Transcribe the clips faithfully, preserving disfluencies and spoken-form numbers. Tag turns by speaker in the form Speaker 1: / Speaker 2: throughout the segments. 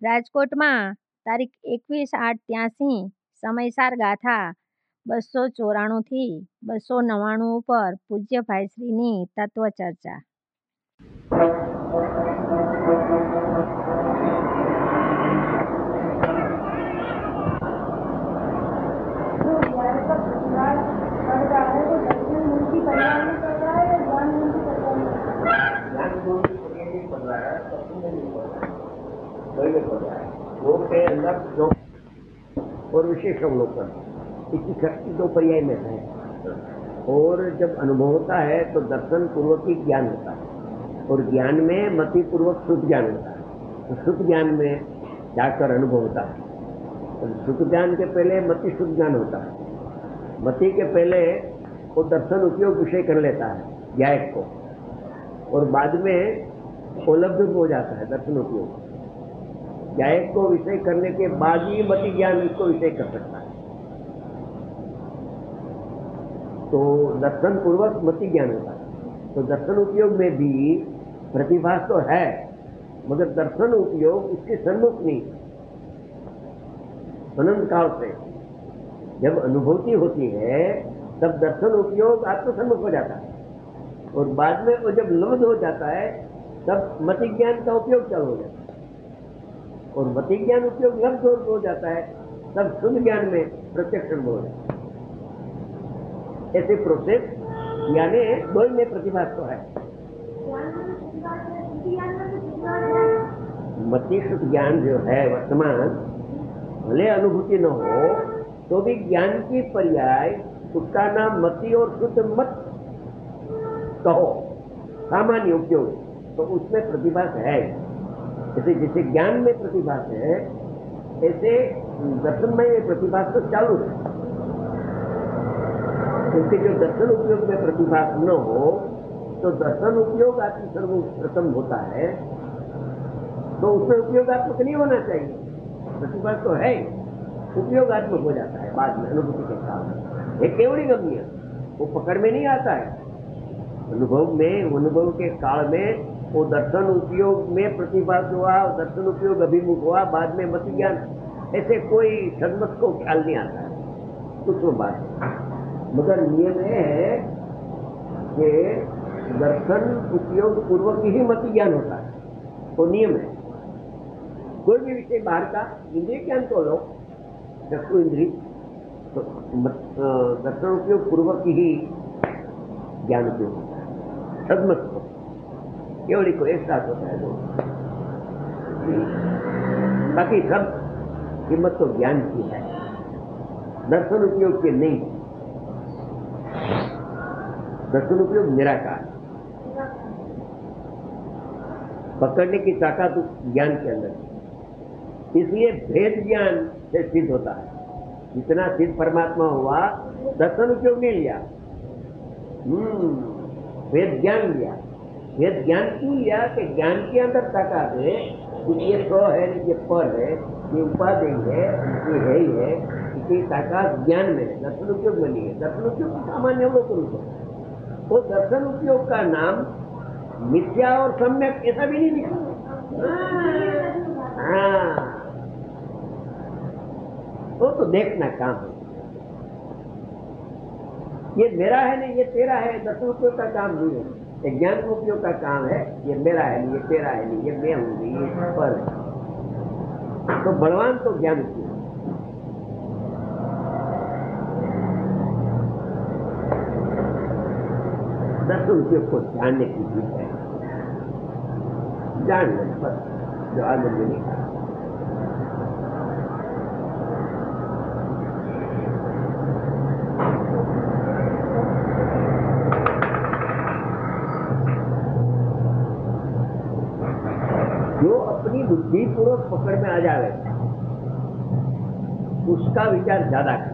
Speaker 1: રાજકોટમાં તારીખ એકવીસ આઠ ત્યાંસી સમયસાર ગાથા બસો ચોરાણુંથી બસો નવ્વાણું ઉપર પૂજ્ય ભાઈશ્રીની તત્વચર્ચા.
Speaker 2: योग के अंदर जो और विशेष अवलोकन इसकी शक्ति दो पर्याय में है, और जब अनुभव होता है तो दर्शन पूर्वक ही ज्ञान होता है, और ज्ञान में मति पूर्वक शुद्ध ज्ञान होता है। तो शुद्ध ज्ञान में जाकर अनुभव होता है, तो शुद्ध ज्ञान के पहले मति शुद्ध ज्ञान होता है। मति के पहले वो दर्शन उपयोग विषय कर लेता है ज्ञायक को, और बाद में उपलब्ध हो जाता है दर्शन उपयोग। ज्ञायक को विषय करने के बाद ही मति ज्ञान इसको विषय कर सकता है। तो दर्शन पूर्वक मति ज्ञान होता है। तो दर्शन उपयोग में भी प्रतिभास तो है, मगर दर्शन उपयोग उसके सन्मुख नहीं। अनंत काल से जब अनुभूति होती है तब दर्शन उपयोग आत्मसन्मुख हो जाता है, और बाद में वो जब लब्ध हो जाता है तब मति ज्ञान का उपयोग चालू हो जाता है, और मति ज्ञान उपयोग लब्ध हो जाता है तब शुद्ध ज्ञान में प्रत्यक्ष अनुभव हो जाता है। ऐसे प्रोसेस यानी दो में प्रतिभास तो है। मति शुद्ध ज्ञान जो है वर्तमान, भले अनुभूति न हो तो भी ज्ञान की पर्याय उसका नाम मति और शुद्ध मत कहो, सामान्य उपयोग, तो उसमें प्रतिभास है। जैसे जैसे ज्ञान में प्रतिभास है, ऐसे दर्शनमय में प्रतिभास तो चालू है। क्योंकि जो दर्शन उपयोग में प्रतिभास न हो तो दर्शन उपयोग आत्म सर्वप्रथम होता है, तो उसमें उपयोगात्मक नहीं होना चाहिए। प्रतिभास तो है, उपयोगात्मक हो जाता है बाद में अनुभूति के साथ। एक केवड़ी गम्य वो पकड़ में नहीं आता है। अनुभव में अनुभव के काल में वो दर्शन उपयोग में प्रतिभास हुआ, दर्शन उपयोग अभिमुख हुआ, बाद में मति ज्ञान, ऐसे कोई सन्मत को ख्याल नहीं आता है। उसमें बात मगर नियम है कि दर्शन उपयोग पूर्वक ही मति ज्ञान होता है, वो नियम है। कोई भी विषय बाहर का इंद्रिय ज्ञान तो लो, चक्षु इंद्रिय, तो दर्शन उपयोग पूर्वक ही ज्ञान उपयोग होता है। सदमत को केवड़ी को एक साथ होता है दो, बाकी सब कीमत तो ज्ञान की है, दर्शन उपयोग के नहीं। दर्शन उपयोग निराकार, पकड़ने की ताकत ज्ञान के अंदर, इसलिए भेद ज्ञान से सिद्ध होता है। जितना सिद्ध परमात्मा हुआ दर्शन उपयोग नहीं लिया, हम्म भेद ज्ञान लिया। वेद ज्ञान क्यों लिया कि ज्ञान के अंदर ताकत है, ये स्व है, ये पर है, ये उपाधि है, ये है ही है, इसकी ताकत ज्ञान में है, दर्शन उपयोग में नहीं है। दर्शन उपयोग सामान्य अवलोकन है। वो दर्शन उपयोग का नाम मिथ्या और सम्यक ऐसा भी नहीं लिखा। हाँ, वो तो देखना काम है। ये मेरा है नहीं, ये तेरा है, दर्शन उपयोग का काम नहीं है। ये ज्ञान उपयोग का काम है। ये मेरा है नहीं, ये तेरा है नहीं, ये मैं हूँ नहीं, ये पर है। तो बलवान तो ज्ञान उपयोग, दर्शन उपयोग को जानने की चीज है, जान लें बस, जो आनंद में नहीं। जो अपनी बुद्धि पूर्वक पकड़ में आ जाए उसका विचार ज्यादा कर।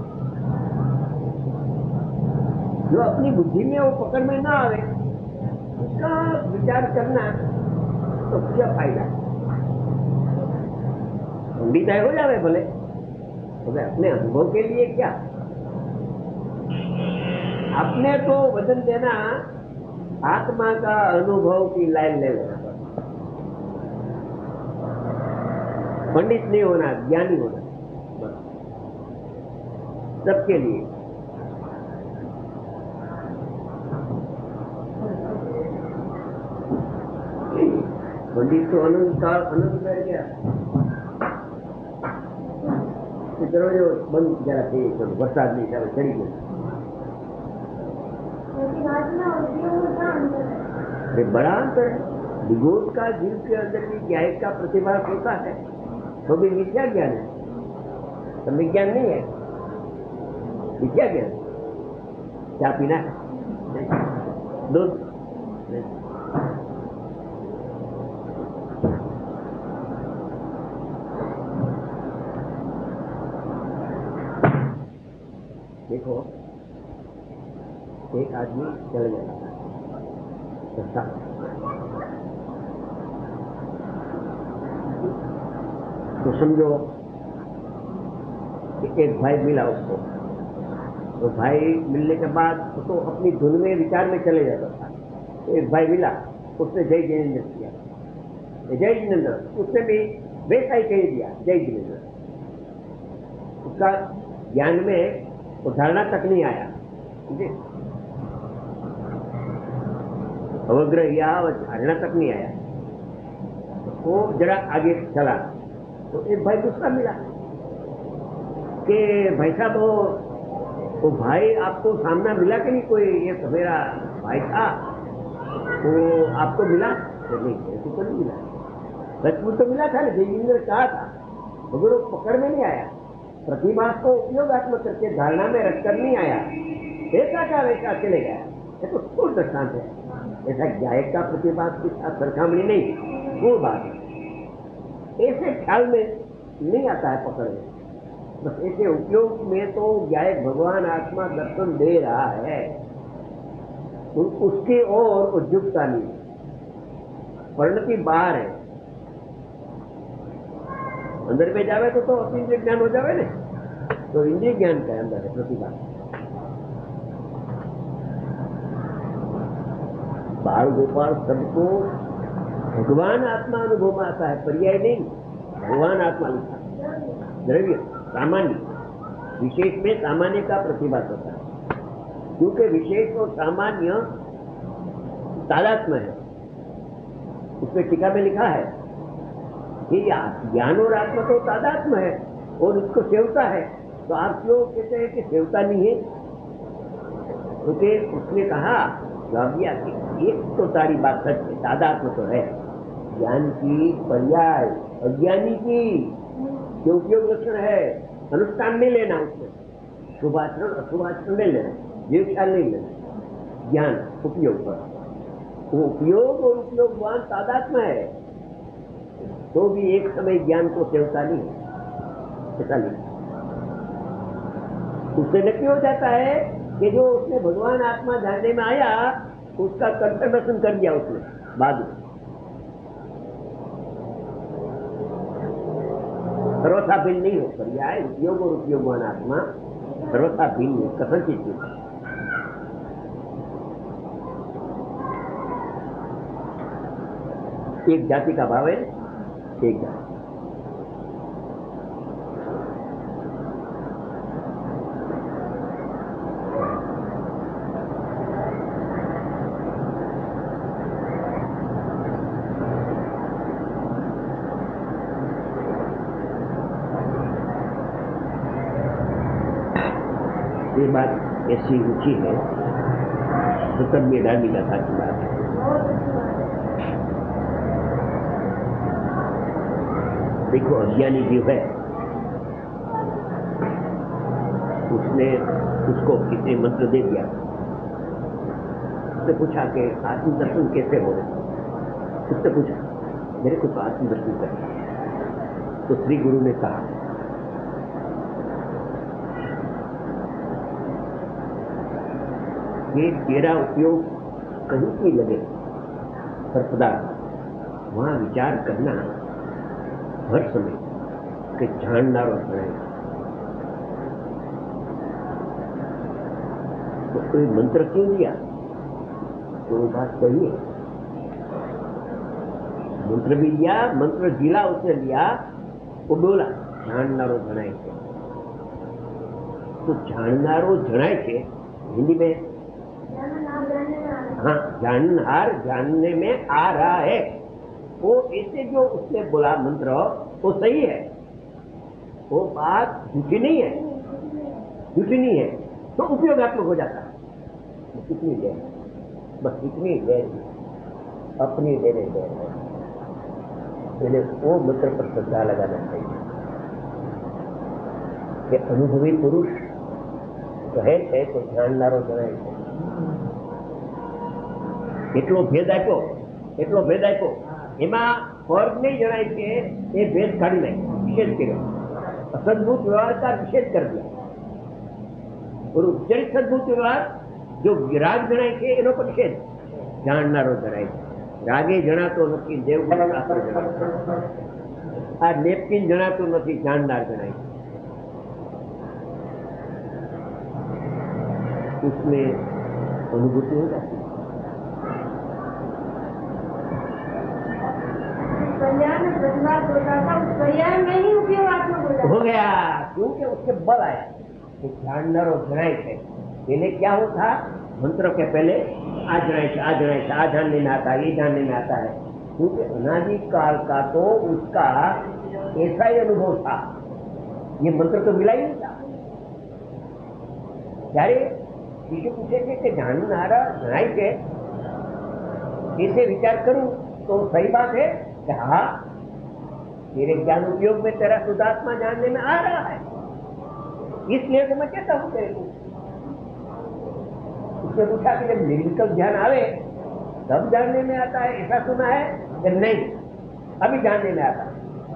Speaker 2: जो अपनी बुद्धि में वो पकड़ में ना आवे उसका विचार करना तो क्या फायदा। पंडित हो जावे भले, तो अपने अनुभव के लिए क्या, अपने को वजन देना आत्मा का अनुभव की लाइन ले लेना। पंडित नहीं होना, ज्ञानी होना, बस सबके लिए। पंडित तो अनंत काल अनंत रह गया, दरवाजे बंद जरा थे, वरसाद नहीं था, चढ़ी गई। अरे बड़ा अंतर है। विभूत का जीव के अंदर भी ज्ञान का प्रतिभास होता है, तो भी मिथ्या ज्ञान है, तो विज्ञान नहीं है, मिथ्या ज्ञान। क्या पीना है? दूध नहीं। देखो, एक आदमी चल गया सस्ता, तो समझो कि एक भाई मिला उसको, तो भाई मिलने के बाद तो, तो अपनी धुन में विचार में चले जाता था। तो एक भाई मिला, उसने जय जिनेन्द्र किया, जय जिनेन्द्र, उसने भी वैसा ही कह दिया, जय जिनेन्द्र। उसका ज्ञान में वो धारणा तक नहीं आया, ठीक है, अवग्रह या धारणा तक नहीं आया। तो वो जरा आगे चला, तो एक भाई दूसरा मिला कि भाई साहब वो, वो भाई आपको सामना मिला कि नहीं, कोई ये मेरा भाई था वो आपको मिला? तो नहीं, ऐसे तो नहीं मिला, सचमुच तो मिला था ना, जयेंद्र कहा था, मगर वो पकड़ में नहीं आया, प्रतिभास को उपयोगात्मक करके धारणा में रखकर नहीं आया, ऐसा का वैसा चले गया। ये तो स्थूल दृष्टांत है, ऐसा ज्ञायक का प्रतिभास के साथ सरखामणी नहीं, वो बात है। ऐसे ख्याल में नहीं आता है पकड़ में, बस ऐसे उपयोग में तो ज्ञायक भगवान आत्मा दर्शन दे रहा है, तो उसके और उद्युक्ता नहीं, परिणति बाहर है, अंदर में जावे तो तो इंद्रिय ज्ञान हो जावे ने, तो इंद्रिय ज्ञान का अंदर है प्रतिभा। बाल गोपाल सबको भगवान आत्मा अनुभव में आता है, पर्याय नहीं, भगवान आत्मा लिखा, द्रव्य सामान्य, विशेष में सामान्य का प्रतिभास होता है, क्योंकि विशेष और सामान्य तादात्म्य है। उसमें टीका में लिखा है कि ज्ञान और आत्मा तो तादात्म्य है और उसको सेवता है, तो आप क्यों कहते हैं कि सेवता नहीं है? क्योंकि उसने कहा लाभिया कि एक तो सारी बात सच है, तादात्म्य तो है, ज्ञान की पर्याय अज्ञानी की जो उपयोग लक्षण है, अनुष्ठान नहीं लेना, उसमें शुभाचरण अशुभाचरण नहीं लेना, जीव ख्याल नहीं लेना, ज्ञान उपयोग पर, वो उपयोग और उपयोगवान तादात्म्य है, तो भी एक समय ज्ञान को सेवता नहीं है, ऐसा नहीं। उससे नक्की हो जाता है कि जो उसने भगवान आत्मा जानने में आया, उसका कंठदर्शन कर दिया उसने बाद में, सर्वथा भिन्न नहीं हो, पर्याय उपयोग और उपयोगवान आत्मा सर्वथा भिन्न कथनचित चीज। एक जाति का भाव है, एक जाति, ये बात ऐसी ऊंची है, सतत मेधावी कथा की बात है। देखो, अज्ञानी जीव है, उसने उसको किसी मंत्र दे दिया, उसने पूछा कि आत्मदर्शन कैसे हो रहे, उसने पूछा मेरे को तो आत्मदर्शन कर, तो श्री गुरु ने कहा ये तेरा उपयोग कहीं भी लगे पर पदार्थ, वहां विचार करना हर समय कि जानना और रहेगा। तो कोई मंत्र क्यों दिया, तो वो बात सही है, मंत्र भी दिया, मंत्र जिला उसने लिया, वो बोला जाननारो जनाय छे। तो जाननारो जनाय छे हिंदी में, हाँ, जानहार जानने में आ रहा है, वो ऐसे जो उसने बोला मंत्र वो सही है, वो बात झूठी नहीं है, झूठी नहीं है, तो उपयोगात्मक हो जाता है। कितनी देर, बस इतनी देर अपनी देने देर है, पहले वो मंत्र पर श्रद्धा लगाना चाहिए कि अनुभवी पुरुष કહે છે તો જાણનારો જણાય છે। એટલો ભેદ આપ્યો, એટલો ભેદ આપ્યો, એમાં ફર્ક નહીં જણાય છે, એ ભેદ કાઢી નાખ્યો, નિષેધ કર્યો, સદભૂત વ્યવહાર का निषेध कर दिया। और उपचरित सदभूत व्यवहार जो राग जણાય છે એનો પણ નિષેધ, જાણનારો જણાય છે। રાગે જણાતો નથી, દેવગુણ શાસ્ત્ર જણાતો, આ નેપકિન જણાતું નથી, જાણનાર જણાય છે। उसमें अनुभूति हो जाती है। हो गया, क्योंकि उसके बल आया, जाननारो जनाय है। पहले क्या होता, मंत्र के पहले आ जनाय से आ जनाय से आ जानने में आता है, ये जानने में आता है, क्योंकि अनादि काल का तो उसका ऐसा ही अनुभव था, ये मंत्र तो मिला ही नहीं था। ત્યારે બીજું પૂછે છે કે જાણનારા જણાય છે, ऐसे विचार करूं तो सही बात है कि हाँ, तेरे ज्ञान उपयोग में तेरा शुद्धात्मा जानने में आ रहा है, इसलिए तो मैं कहता हूँ तेरे को। उसने पूछा कि जब निर्विकल्प ध्यान आवे तब जानने में आता है, ऐसा सुना है कि नहीं, अभी जानने में आता है।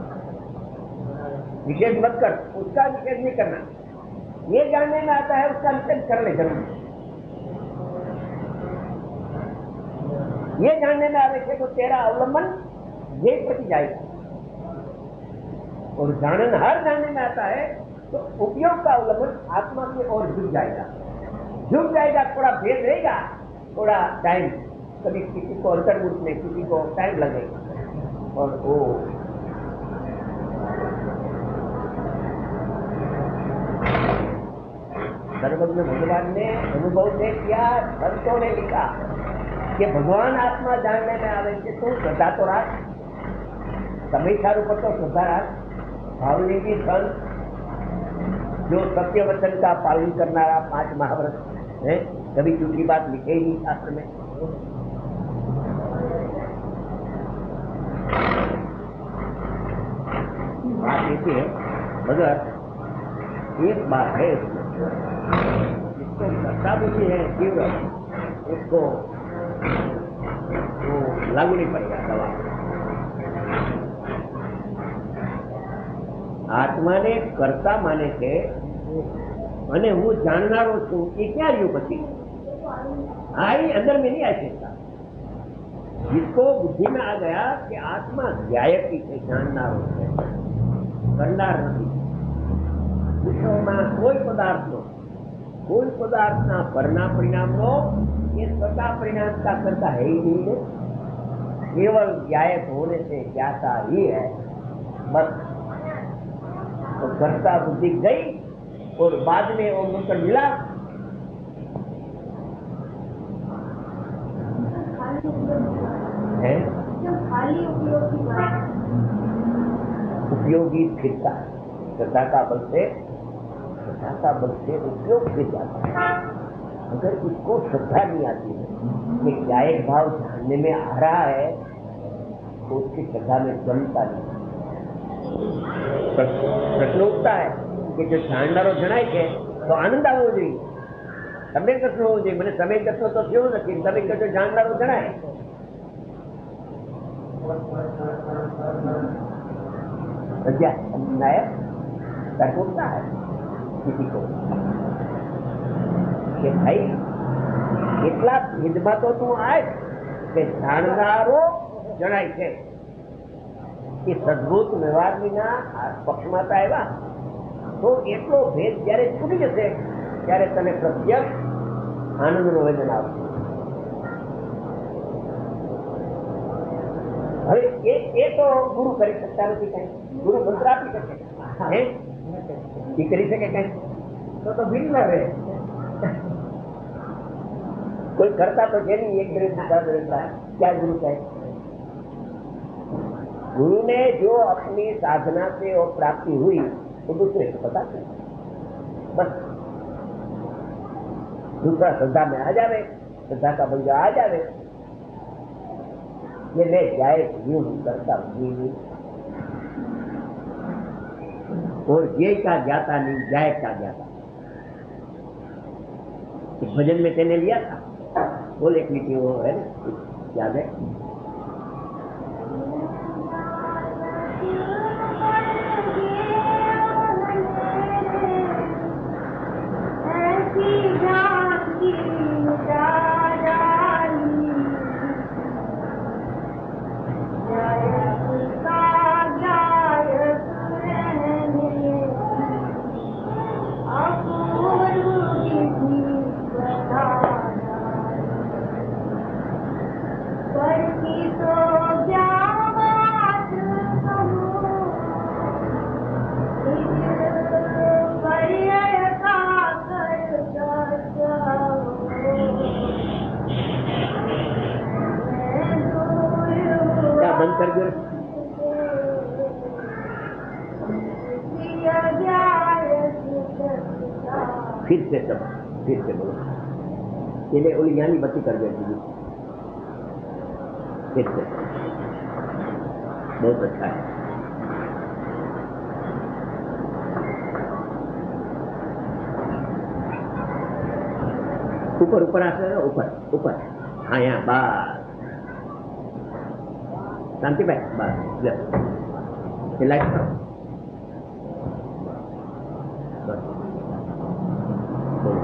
Speaker 2: निषेध मत कर, उसका निषेध नहीं करना, ये जानने में आता है उसका निषेध कर ले जरूर। ये जानने में आवे तो तेरा अवलंबन ये पति जाएगा, और जाननहार जानने में आता है तो उपयोग का अवलंबन आत्मा की ओर झुक जाएगा, झुक जाएगा, थोड़ा भेद रहेगा, थोड़ा टाइम, कभी किसी को अंतर्मुख में, किसी को टाइम लगेगा, और वो सर्वज्ञ भगवान ने अनुभव से किया, संतों ने लिखा कि भगवान आत्मा जानने में आवे છે તો શ્રદ્ધા તો રાખ, समय सारू पर तो श्रद्धा राख। भावलिंगी संत जो सत्य वचन का पालन करनारा पांच महाव्रत है, कभी झूठी बात लिखे ही नहीं शास्त्र में। बात ऐसी है, मगर एक बात है इसको श्रद्धा बुद्धि है तीव्र, उसको वो लागू नहीं पड़ेगा दवा। आत्मा ने कर्ता माने છે અને હું જાણનારો છું, એ ક્યાં રહ્યું પછી? हाँ, ये अंदर में नहीं आ सकता। जिसको बुद्धि में आ गया कि आत्मा ध्यायक ही है, जाननारो है, करनार नहीं। विश्वમાં કોઈ પદાર્થનો કોઈ પદાર્થના પરના પરિણામનો ये स्वतः परिणाम का करता है ही नहीं है, केवल ज्ञायक होने से ज्ञाता ही है, बस। तो कर्ता बुद्धि गई और बाद में वो मंत्र मिला, है उपयोगी फिरता, श्रद्धा का बल से, श्रद्धा का बल से उपयोग फिर जाता है। अगर इसको श्रद्धा नहीं आती है कि न्यायिक भाव जानने में आ रहा है, तो उसकी श्रद्धा में जमता नहीं। प्रश्न उठता है कि जो जाननारो जણાય છે तो आनंद आवવો જોઈએ, समय कसो होવો જોઈએ। મને समय कसो तो થયો નથી, તમે કહો जाननारो जણાય, क्या नायक तर्क उठता है किसी को कि भाई એટલા ભેદમાં તો તું આય કે જાણનારો જણાય છે, એ સદભૂત વ્યવહાર વિના પક્ષમાં આવ્યા તો એટલો ભેદ જયારે છૂટી જશે ત્યારે તને પ્રત્યક્ષ આનંદનું વેદન આવશે। હવે એ એ તો ગુરુ કરી શકતા નથી કઈ, ગુરુ મંત્ર આપી શકે હે એ કરી શકે કઈ? તો તો ભિન્ન રહે. कोई करता तो है नहीं, एक तरह से रहता है, क्या गुरु कहे? गुरु ने जो अपनी साधना से और प्राप्ति हुई तो दूसरे को पता चले, बस. दूसरा श्रद्धा में आ जावे, श्रद्धा का बंजा आ जावे, ये ले जाए यूं करता हूँ और ये का ज्ञाता नहीं, जाए का ज्ञाता. भजन में तेने लिया था, बोल एक लीटी वो है ना, याद है? कर दो फिर से सब फिर से बोलो, ये उलियानी बत्ती कर देती, फिर से. बहुत अच्छा है. ऊपर ऊपर आते हैं, ऊपर ऊपर, हाँ यहाँ बस शांति भाई, बस ये लाइट करो, बस बोलो.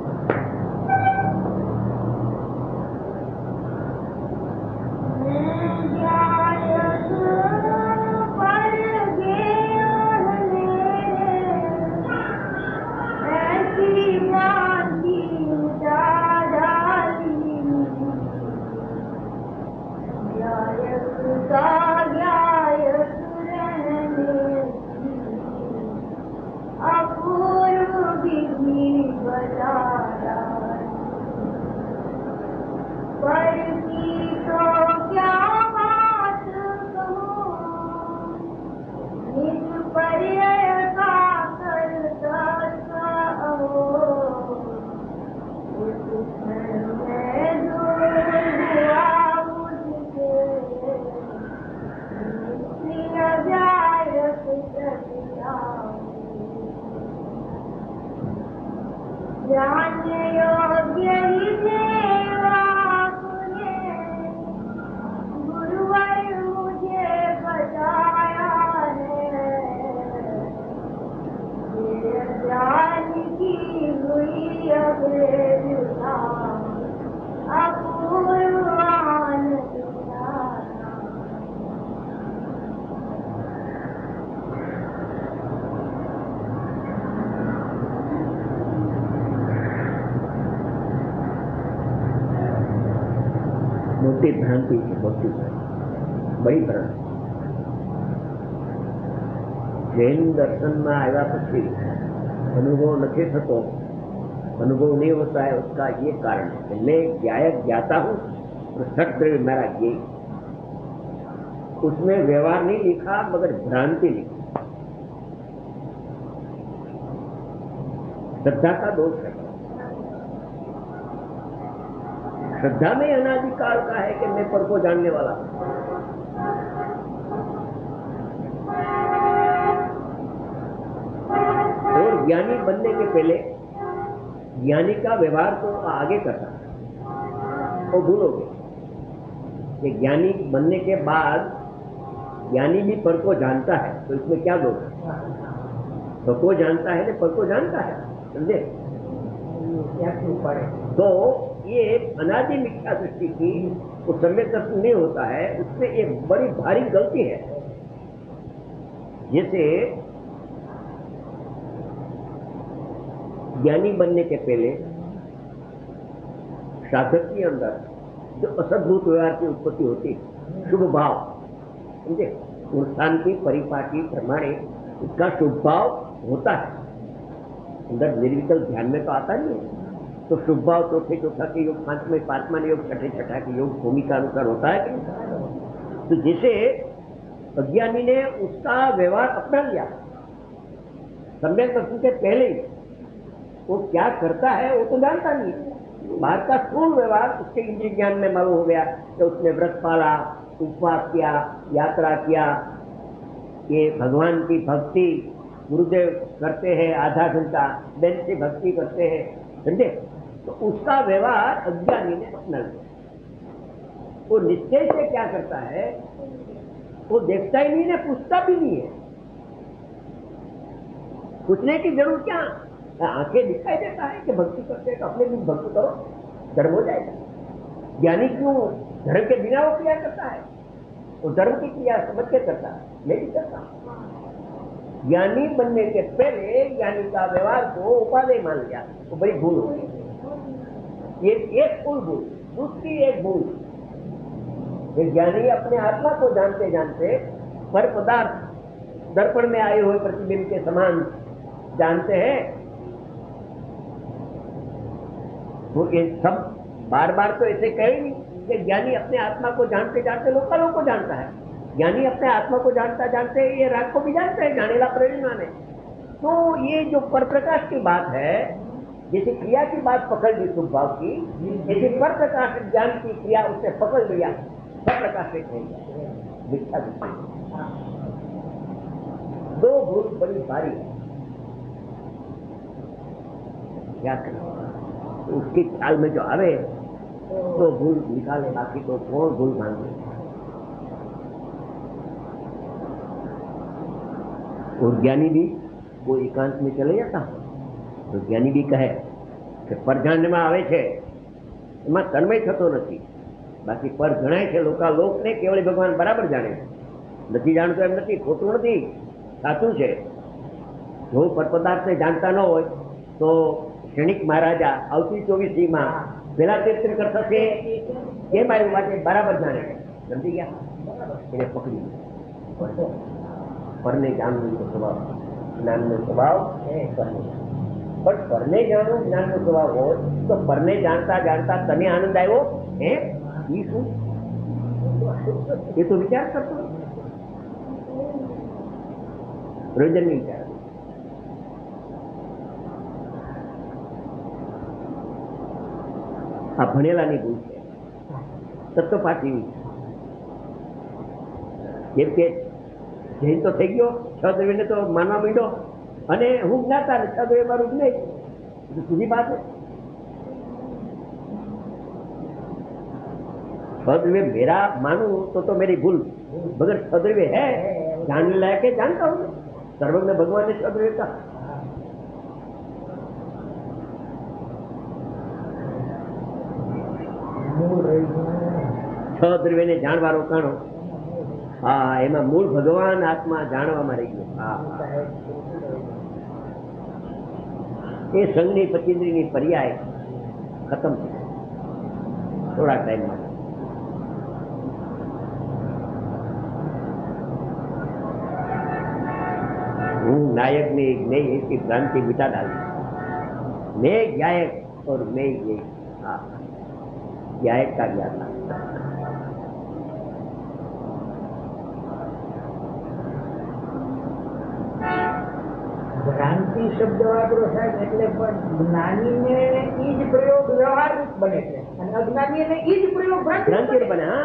Speaker 2: मोटी भ्रांति है, मोटी बड़ी भ्रांति. जैन दर्शन में आया पी अनुभव नहीं थतो, अनुभव नहीं होता है, उसका ये कारण है कि मैं ज्ञायक ज्ञाता हूँ और सठ द्रव्य मेरा ज्ञेय, उसमें व्यवहार नहीं लिखा मगर भ्रांति लिखी. श्रद्धा का दोष है. श्रद्धा में अनादिकाल का है कि मैं पर को जानने वाला हूं. और ज्ञानी बनने के पहले ज्ञानी का व्यवहार तो आगे करता है, वो भूलोगे कि ज्ञानी बनने के बाद ज्ञानी भी पर को जानता है, तो इसमें क्या दोष है? पर को जानता है, पर को जानता है, समझे? क्या क्यों पड़े? तो ये अनादि मिथ्या दृष्टि की वो सम्यक दर्शन नहीं होता है, उसमें एक बड़ी भारी गलती है. जैसे ज्ञानी बनने के पहले साधक के अंदर जो असद्भुत व्यवहार की उत्पत्ति होती है, शुभ भाव, समझे? स्थान की परिपाटी प्रमाणे उसका शुभ भाव होता है, अंदर निर्विकल्प ध्यान में तो आता नहीं है। तो शुभ भाव चौथे चौथा के योग, पांचवें पांचवा योग, छठे छठा के योग भूमि का अनुसार होता है कि नहीं? तो जैसे अज्ञानी ने उसका व्यवहार अपना लिया, सम्यक दर्शन से पहले ही वो क्या करता है वो तो जानता नहीं, बाहर का स्थूल व्यवहार उसके इंद्रिय ज्ञान में मालूम हो गया कि उसने व्रत पाला, उपवास किया, यात्रा किया, ये भगवान की भक्ति गुरुदेव करते हैं, आधा घंटा दिन से भक्ति करते हैं, समझे? तो उसका व्यवहार अज्ञानी ने अपना लिया। वो निश्चय से क्या करता है, वो देखता ही नहीं है, पूछता भी नहीं है, पूछने की जरूर क्या, आंखें दिखाई देता है कि भक्ति करते हैं तो अपने भी भक्ति करो, धर्म हो जाएगा। ज्ञानी क्यों धर्म के बिना वो क्रिया करता है? वो धर्म की क्रिया समझ के करता है, मैं भी करता हूं। ज्ञानी बनने के पहले ज्ञानी का व्यवहार को उपादेय मान लिया, वो बड़ी भूल हो गई। ये एक भूल भूल दूसरी एक भूल, ज्ञानी अपने आत्मा को जानते जानते पर पदार्थ दर्पण में आए हुए प्रतिबिंब के समान जानते हैं। वो ये सब बार बार तो ऐसे कहे नहीं कि ज्ञानी अपने आत्मा को जानते जानते लोकालों को जानता है। ज्ञानी अपने आत्मा को जानता जानते ये राग को भी जानते हैं, जानेला प्रेरणा ने। तो ये जो पर प्रकाश की बात है, जैसे क्रिया की बात पकड़ ली शुभ भाव की, जैसे पर प्रकाश ज्ञान की क्रिया उसने पकड़ लिया, सब प्रकाश एक है, मिथ्या दो भूल बड़ी भारी है। क्या करें? उसके ख्याल में जो आवे तो भूल निकाले, बाकी तो कौन भूल मांगे। और ज्ञानी भी वो एकांत में चले जाता तो ज्ञानी भी कहे कि पर જાણમાં આવે છે એમાં તન્મય થતો નથી, બાકી પર જણાય છે લોકા લોકને કેવળ ભગવાન બરાબર જાણે છે, નથી જાણતો એમ નથી, ખોટું નથી, સાચું છે। જો પર પદાર્થને જાણતા ન હોય તો ક્ષણિક મહારાજા આવતી ચોવીસીમાં પેલા તીર્થંકર થશે કેમ આવ્યું માટે બરાબર જાણે છે, સમજી ગયા? એને પકડી પરને જાણવું તો સ્વભાવ, જ્ઞાનનો સ્વભાવ પરને, પણ પરને જાણવું જ્ઞાનનો સ્વભાવ હોય તો પરને જાણતા જાણતા તને આનંદ આવ્યો હે ઈ શું? એ તો વિચાર કરતો પ્રયોજન નહીં વિચાર। આ ભણેલાની ભૂલ છે, તત્વપાઠીની। જેમ કે જૈન તો થઈ ગયો, છ દ્રવ્યને તો માનવા માંડ્યો અને હું જ્ઞાતા ને છ દ્રવ્ય મારું જ નહીં, તો સીધી बात है। छ द्रव्य मेरा मानू तो तो मेरी भूल, मगर छ द्रव्य है जानने लायक है, जानता हूँ। सर्वज्ञ भगवान ने छ द्रव्य का छ द्रव्य ने जानवारो काणो, हाँ एमा मूल भगवान आत्मा जाणवामां रही गयो। हाँ ये संघनी पचींद्रीनी पर्याय खत्म थोड़ा टाइम में। हूँ नायक ने मैं इसकी भ्रांति मिटा डाली, मैं गायक और मैं ये हाँ गायक का ज्ञाता।
Speaker 3: ભ્રાંતિ શબ્દ વાપરો સાહેબ એટલે પણ જ્ઞાનીને ઈ જ પ્રયોગ વ્યવહારિક બને છે અને અજ્ઞાનીને ઈ જ પ્રયોગ
Speaker 2: ભ્રાંતિ બને। હા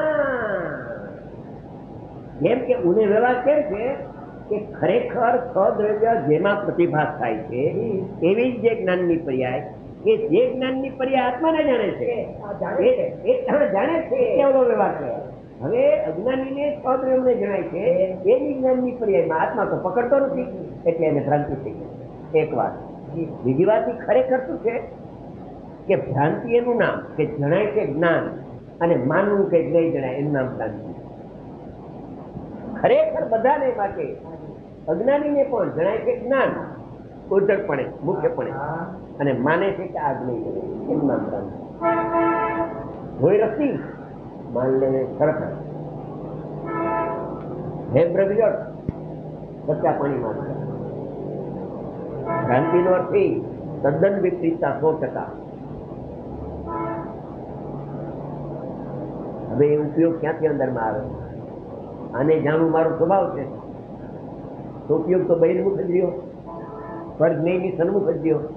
Speaker 2: જેમ કે ઉને વ્યવહાર કેમ છે કે ખરેખર સદ્રવ્ય જેમાં પ્રતિભાસ થાય છે એવી જ જે જ્ઞાનની પર્યાય કે જે જ્ઞાનની પર્યાય આત્માને જાણે છે એ જાણે છે કેવલો વ્યવહાર કરે। હવે અજ્ઞાનીને સદ્રવ્યને જણાય છે એની જ્ઞાનની પર્યાયમાં આત્મા તો પકડતો નથી, એટલે એને ભ્રાંતિ થઈ ગઈ। એક વાત, બીજી વાત ખરેખર શું છે કે ભ્રાંતિ એનું નામ કે જણાય છે જ્ઞાન અને માનવું કે નહીં જણાય એનું નામ ભ્રાંતિ। ખરેખર બધાને માટે અજ્ઞાનીને પણ જણાય છે જ્ઞાન ઉજળપણે મુખ્યપણે અને માને છે કે આ જ નહીં એનું નામ ભ્રાંતિ। હોય રસી मान ले सरस હે બ્રહ્મજોડ, સચ્ચા પાણીમાં ભ્રાંતિનો અર્થ એ તદ્દન વિપરીતતા સો ટકા. હવે એ ઉપયોગ ક્યાંથી અંદરમાં આવે? આને જાણવું મારો સ્વભાવ છે તો ઉપયોગ તો બહિર્મુખ જ રહ્યો, પર જ્ઞેયની સન્મુખ જ રહ્યો.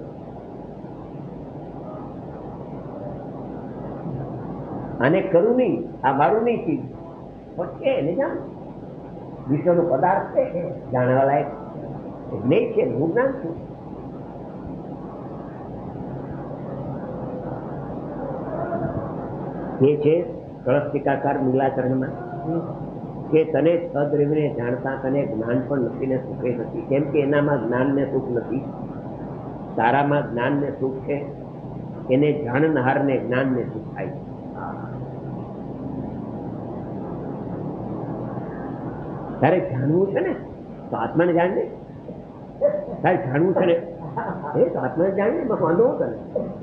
Speaker 2: આને કરું નહીં, આ મારું નહીં ચીજ પણ છે એને જાણ. વિશ્વનો પદાર્થ છે, જાણવા લાયક જ્ઞેય છે, હું જ્ઞાન છું. એ છે કળશ ટીકાકાર મૂલાચરણમાં કે તને સદ્રવ્યને જાણતા તને જ્ઞાન પણ નથી ને સુખે નથી, કેમ કે એનામાં જ્ઞાન ને સુખ નથી. તારામાં જ્ઞાન ને સુખ છે, એને જાણનાર ને જ્ઞાન ને સુખ થાય છે. તારે જાણવું છે ને તો આત્માને જાણ ને, તારે જાણવું છે ને એ તો આત્માને જાણ ને, બસ વાંધો કરે.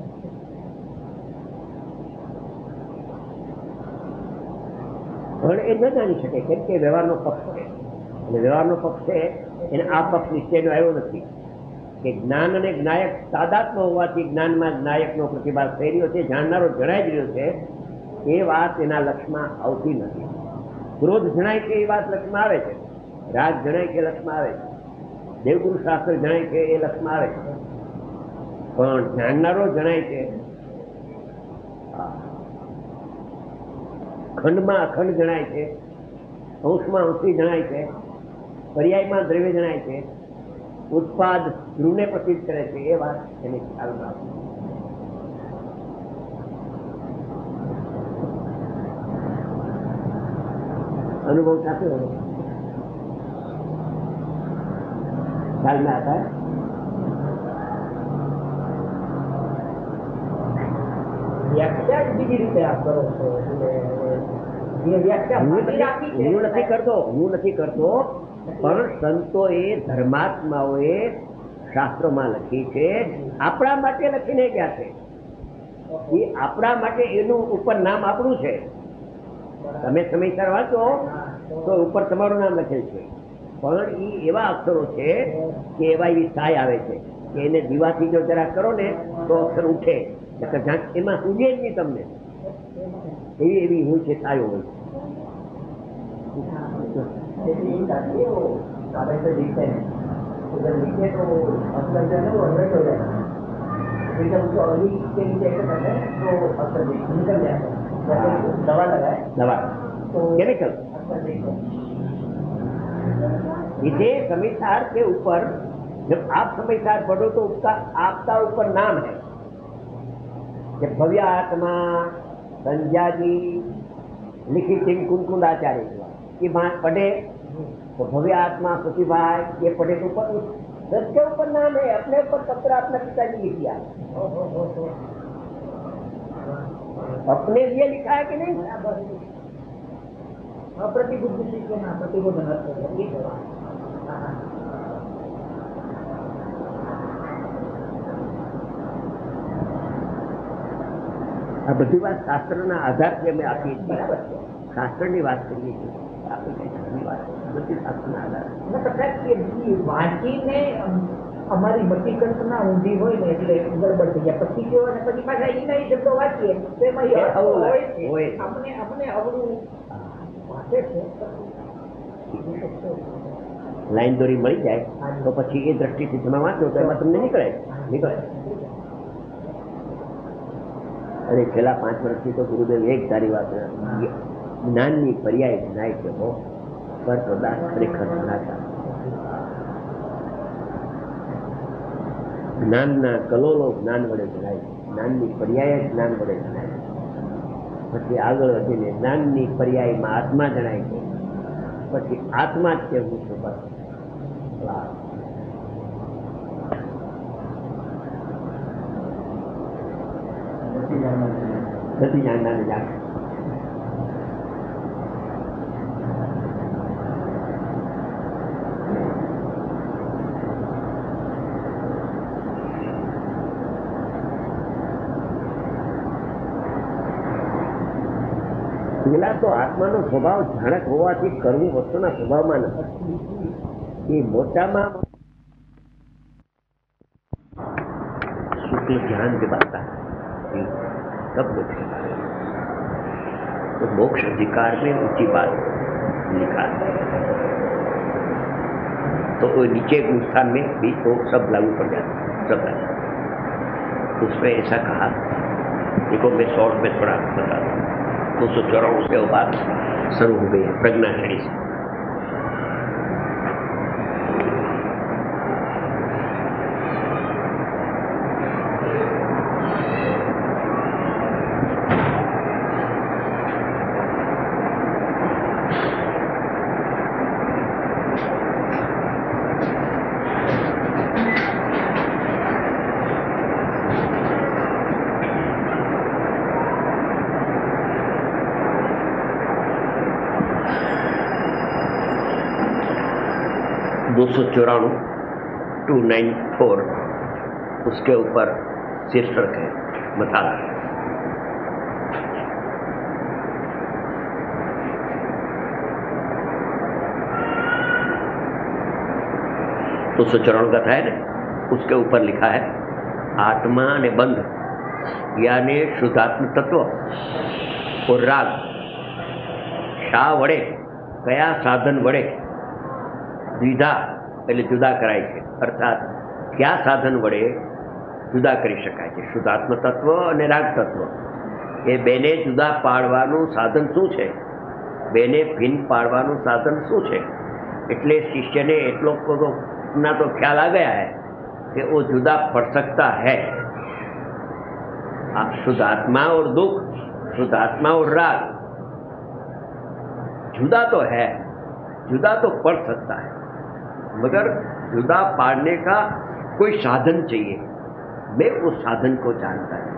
Speaker 2: પણ એ ન જાણી શકે કેમ કે વ્યવહારનો પક્ષ છે, અને વ્યવહારનો પક્ષ છે એને આ પક્ષ નિશ્ચયનો આવ્યો નથી કે જ્ઞાન અને જ્ઞાયક તાદાત્મ હોવાથી જ્ઞાનમાં જ્ઞાયકનો પ્રતિભાસ થઈ રહ્યો છે, જાણનારો જણાઈ જ રહ્યો છે. એ વાત એના લક્ષમાં આવતી નથી. ક્રોધ જણાય કે એ વાત લક્ષમાં આવે છે, રાગ જણાય કે લક્ષમાં આવે છે, દેવગુરુ શાસ્ત્ર જણાય કે એ લક્ષમાં આવે છે, પણ જાણનારો જણાય છે. ખંડમાં અખંડ જણાય છે, અંશમાં અંશી જણાય છે, પર્યાયમાં દ્રવ્ય જણાય છે, ઉત્પાદ ધ્રુવને પ્રસિદ્ધ કરે છે. એ વાત એને ખ્યાલમાં આવે. अनुभव चाहते हो ख्याल में आता है?
Speaker 3: વ્યાખ્યા બીજી રીતે આપ કરો છો, એ વ્યાખ્યા
Speaker 2: હું નથી કરતો, હું નથી કરતો, પણ સંતોએ ધર્માત્માઓએ શાસ્ત્રોમાં લખી છે, આપણા માટે લખીને ગયા છે. એ આપણા માટે એનું ઉપર નામ આપણું છે. તમે સમયસર વાંચો તો ઉપર તમારું નામ લખેલ છે, પણ એ એવા અક્ષરો છે કે એવા એવી સાય આવે છે કે એને દીવાથી જો જરા કરો ને તો અક્ષર ઉઠે, એમાં સૂજે જ નહીં તમને. એવી એવી હોય છે, સાયો હોય છે. दवा लगाए, दवा केमिकल इसे समीसार के ऊपर जब आप समीसार पढ़ो तो उसका आपका ऊपर नाम है. जब भव्य आत्मा संज्ञा जी लिखित कुंकुंदाचार्य ये पढ़े तो भव्य आत्मा सुखीभाई ये पढ़े तो ऊपर सबके ऊपर नाम है, अपने ऊपर पत्र अपना पिताजी लिख दिया. अपने लिए लिखा है कि नहीं?
Speaker 3: अप्रतिबुद्धि लिखे ना प्रतिबोधन
Speaker 2: આ બધી વાત શાસ્ત્રના આધારથી અમે આપીએ છીએ. શાસ્ત્રની વાત કરીએ છીએ, બધી શાસ્ત્રના આધારે
Speaker 3: વાંચીને અમારી મતિ કલ્પના ઊંધી હોય ને એટલે ગડબડ થઈ જાય. પછી જો અને પછી પાછા એના શબ્દો વાંચીએ તો એમાં આપણે આપણે અવળું વાંચે છે.
Speaker 2: લાઈન દોરી મળી જાય તો પછી એ દ્રષ્ટિથી તમે વાંચો તો એમાં તમને નીકળે નીકળે અને છેલ્લા પાંચ વર્ષથી તો ગુરુદેવ એક સારી વાત, જ્ઞાનની પર્યાય જણાય છે હો પર પદાર્થ ખરેખર જણાતા. જ્ઞાનના કલોલો જ્ઞાન વડે જણાય, જ્ઞાનની પર્યાય જ્ઞાન વડે જણાય. પછી આગળ વધીને જ્ઞાનની પર્યાયમાં આત્મા જણાય છે, પછી આત્મા જ છે હું છું બસ. નથી જાણનાર જાણ. પેલા તો આત્માનો સ્વભાવ જાણક હોવાથી કરવું વસ્તુના સ્વભાવમાં નથી. એ મોટામાં शुक्ल ज्ञान जब आता है तब मोक्ष है. तो मोक्ष अधिकार में ऊंची बात लिखा है. तो वो नीचे स्थान में भी वो सब लागू पड़ जाता है, सब लागू. उसमें ऐसा कहा, देखो मैं शॉर्ट में थोड़ा बता दूँ. दो सौ चौरानवे से वो बात शुरू हो गई है प्रज्ञाक्षणी से. दो सौ चौरानवे टू नाइन फोर उसके ऊपर शीर्षक है मथाला. दो सौ चौरानवे का था है ना, उसके ऊपर लिखा है आत्मा ने बंध यानी शुद्धात्म तत्व और राग शा वड़े कया साधन वड़े द्विधा એટલે જુદા કરાય છે. અર્થાત કયા સાધન વડે જુદા કરી શકાય છે? શુદ્ધાત્મ તત્વ અને રાગ તત્વ એ બેને જુદા પાડવાનું સાધન શું છે? બેને ભિન્ન પાડવાનું સાધન શું છે? એટલે શિષ્યને એટલો ના તો ખ્યાલ આ ગયા હૈ कि वो जुदा पड़ सकता है. शुद्धात्मा और दुख, शुद्धात्मा और राग जुदा तो है, जुदा तो पड़ सकता है, मगर जुदा पाड़ने का कोई साधन चाहिए. मैं उस साधन को जानता हूं.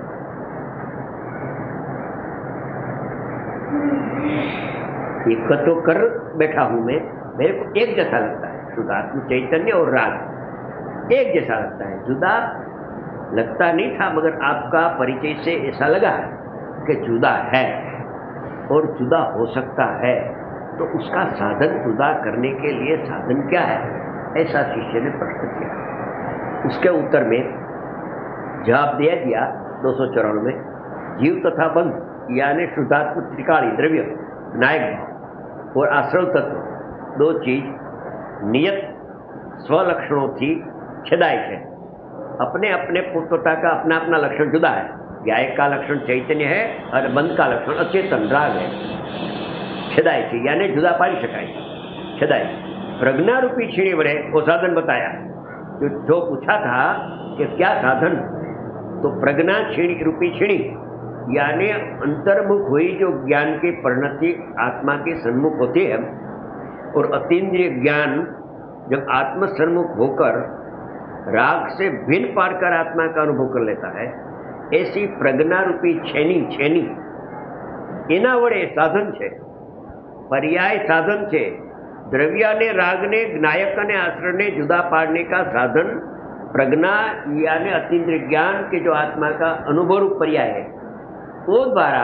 Speaker 2: एक तो कर बैठा हूं मैं, मेरे को एक जैसा लगता है. शुद्धात्म चैतन्य और राग एक जैसा लगता है. जुदा लगता नहीं था, मगर आपका परिचय से ऐसा लगा कि जुदा है और जुदा हो सकता है. तो उसका साधन जुदा करने के लिए साधन क्या है? ऐसा शिष्य ने प्रश्न किया. उसके उत्तर में जवाब दे दिया दो सौ चौरानवे में, जीव तथा बंध यानी शुद्धात्म त्रिकाली द्रव्य नायक भाव और आश्रव तत्व दो चीज नियत स्वलक्षणों थी छेदाय है. अपने अपने पूर्वता का अपना अपना लक्षण जुदा है. गायक का लक्षण चैतन्य है और बंध का लक्षण अचेतन राग है. छेदाय है यानी जुदा पाड़ी शकाय. छेदाय प्रज्ञा रूपी छीणी वड़े वो साधन बताया. जो, जो पूछा था कि क्या साधन, तो प्रज्ञा छीणी रूपी छीणी यानी अंतर्मुख हुई जो ज्ञान की परिणति आत्मा के सन्मुख होती है, और अतीन्द्रिय ज्ञान जब आत्म सन्मुख होकर राग से भिन्न पाड़कर आत्मा का अनुभव कर लेता है, ऐसी प्रज्ञा रूपी छेनी छेनी एना वड़े साधन छे, पर्याय साधन छे. द्रव्य ने राग ने नायक ने आश्रय ने जुदा पाड़ने का साधन प्रज्ञा यानी अतीन्द्रिय ज्ञान के जो आत्मा का अनुभव रूप पर्याय है, वो द्वारा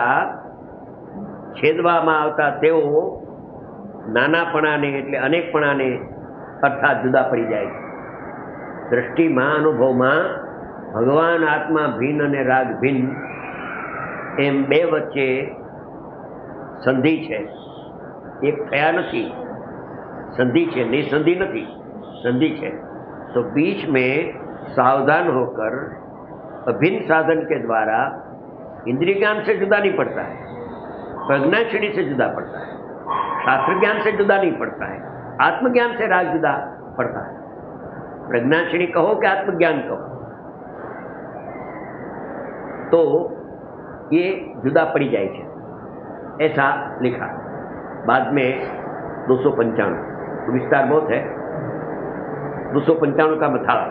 Speaker 2: छेदवामां आवता तेओ नानापणाने एटले अनेकपणाने अर्थात जुदा पड़ी जाए. दृष्टि में अनुभव में भगवान आत्मा भिन्न और राग भिन्न एम बे वच्चे संधि है. एक थया नहीं, संधि है, निसंधि नहीं, संधि है. तो बीच में सावधान होकर अभिन्न साधन के द्वारा इंद्रिय ज्ञान से जुदा नहीं पड़ता है, प्रज्ञा श्रेणी से जुदा पड़ता है, शास्त्र ज्ञान से जुदा नहीं पड़ता है, आत्मज्ञान से राग जुदा पड़ता है. प्रज्ञा श्रेणी कहो कि आत्मज्ञान कहो, तो ये जुदा पड़ी जाए छे. ऐसा लिखा. बाद में दो सौ पंचानवे विस्तार बहुत है. दो सौ पंचानवे का मथाला.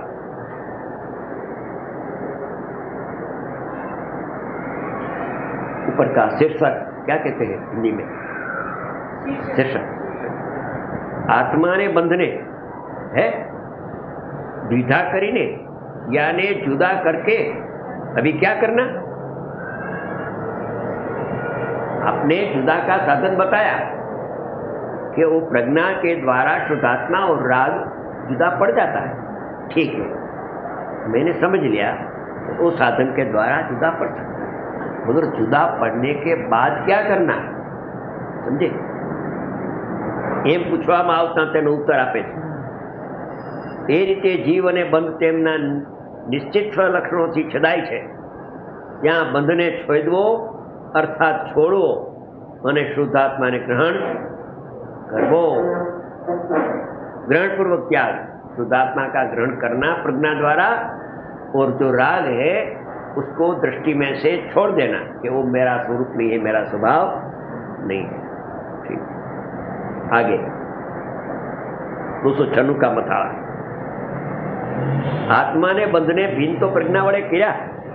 Speaker 2: ऊपर का शीर्षक क्या कहते हैं हिंदी में? शीर्षक आत्मा ने बंधने है द्विधा करीने यानी जुदा करके अभी क्या करना? आपने जुदा का साधन बताया कि वो प्रज्ञा के द्वारा शुद्धात्मा और राग जुदा पड़ जाता है, ठीक है, मैंने समझ लिया, वो साधन के द्वारा जुदा पड़ सकता है। मगर जुदा पड़ने के बाद क्या करना, समझे? એમ પૂછવામાં આવતા તેનો ઉત્તર આપે છે। એ રીતે જીવ અને બંધ તેમના નિશ્ચિત લક્ષણોથી છદાય છે, ત્યાં બંધને છોડવો અર્થાત છોડવો અને શુદ્ધાત્માને ગ્રહણ કરવો। ग्रहणपूर्वक त्याग, शुद्धात्मा का ग्रहण करना प्रज्ञा द्वारा, और जो राग है उसको दृष्टि में से छोड़ देना कि वो मेरा स्वरूप नहीं है, मेरा स्वभाव नहीं है। ठीक, आगे दो सौ छन्नू का मथाड़ा। आत्मा ने बंधने भीन तो प्रज्ञा वड़े किया,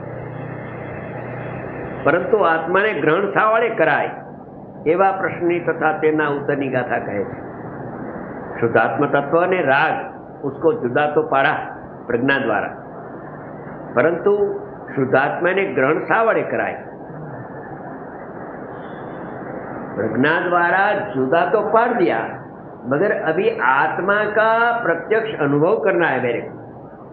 Speaker 2: परंतु आत्मा ने ग्रहण शा वड़े कराय, एवा प्रश्न तथा तेना उत्तरनी गाथा कहे छे। शुद्धात्म तत्व ने राग उसको जुदा तो पाड़ा प्रज्ञा द्वारा, परंतु शुद्धात्मा ने ग्रहण शा वड़े कराय? प्रज्ञा द्वारा जुदा तो पाड़ दिया, मगर अभी आत्मा का प्रत्यक्ष अनुभव करना है मेरे को।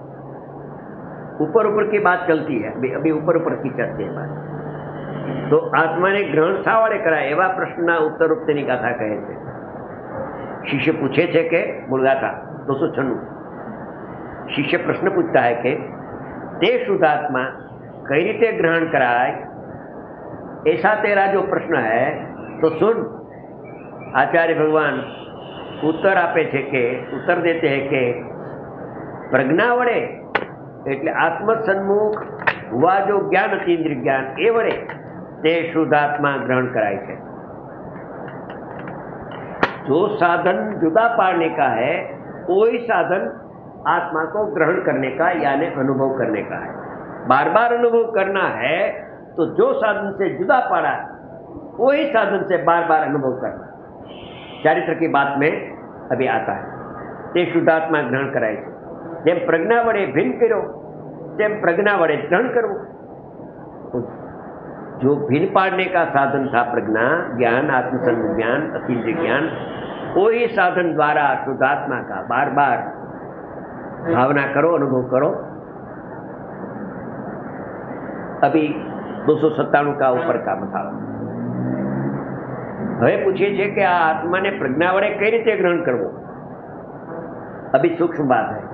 Speaker 2: ऊपर ऊपर की बात चलती है, अभी अभी ऊपर ऊपर की चलती है बात। तो आत्मा ने ग्रहण शा वड़े कराय, एवा प्रश्न उत्तर रूपतेनी गाथा कहे छे। शिष्य पूछे छे के मूल गाथा दो सौ छन्नू। शिष्य प्रश्न पूछता है कि ते शुद्धात्मा कई रीते ग्रहण कराय, ऐसा तेरा जो प्रश्न है तो सुन। आचार्य भगवान उत्तर आपे छे के उत्तर देते हैं कि प्रज्ञा वड़े एटले आत्म सन्मुख हुआ जो ज्ञान अतीन्द्रिय ज्ञान ए वड़े ते शुद्धात्मा ग्रहण कराय छे। जो साधन जुदा पाड़ने का है वही साधन आत्मा को ग्रहण करने का यानी अनुभव करने का है। बार बार अनुभव करना है तो जो साधन से जुदा पाड़ा वही साधन से बार बार अनुभव करना। चारित्र की बात में अभी आता है। ते शुद्धात्मा ग्रहण कराय छे, जेम प्रज्ञा वड़े भिन्न करो तेम प्रज्ञा वड़े ग्रहण करवो। जो भिन्न पाड़ने का साधन था प्रज्ञा ज्ञान, आत्मसन्मुख ज्ञान, अतीन्द्रिय ज्ञान, वही साधन द्वारा शुद्धात्मा का बार बार भावना करो, अनुभव करो। अभी दो सौ सत्ताणु का ऊपर का बताओ। હવે પૂછે છે કે આ આત્માને પ્રજ્ઞા વડે કઈ રીતે ગ્રહણ કરવો? અભી સૂક્ષ્મ બાત है।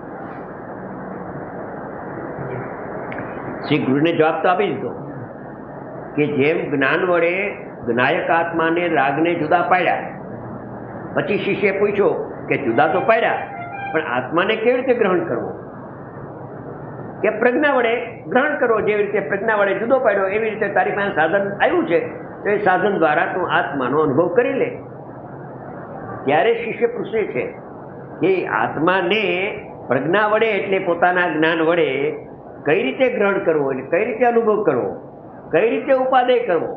Speaker 2: શ્રી ગુરુને જવાબ તો આપી દીધો કે જેમ જ્ઞાન વડે જ્ઞાયક આત્માને રાગને જુદા પાડ્યા, પછી શિષ્યે પૂછ્યો કે જુદા તો પાડ્યા પણ આત્માને કેવી રીતે ગ્રહણ કરવો? કે પ્રજ્ઞા વડે ગ્રહણ કરવો, જેવી રીતે પ્રજ્ઞા વડે જુદો પાડ્યો એવી રીતે તારી પાસે સાધન આવ્યું છે તો એ સાધન દ્વારા તું આત્માનો અનુભવ કરી લે। ત્યારે શિષ્ય પૂછે છે કે આત્માને પ્રજ્ઞા વડે એટલે પોતાના જ્ઞાન વડે કઈ રીતે ગ્રહણ કરવો, એટલે કઈ રીતે અનુભવ કરવો, કઈ રીતે ઉપાદેય કરવો?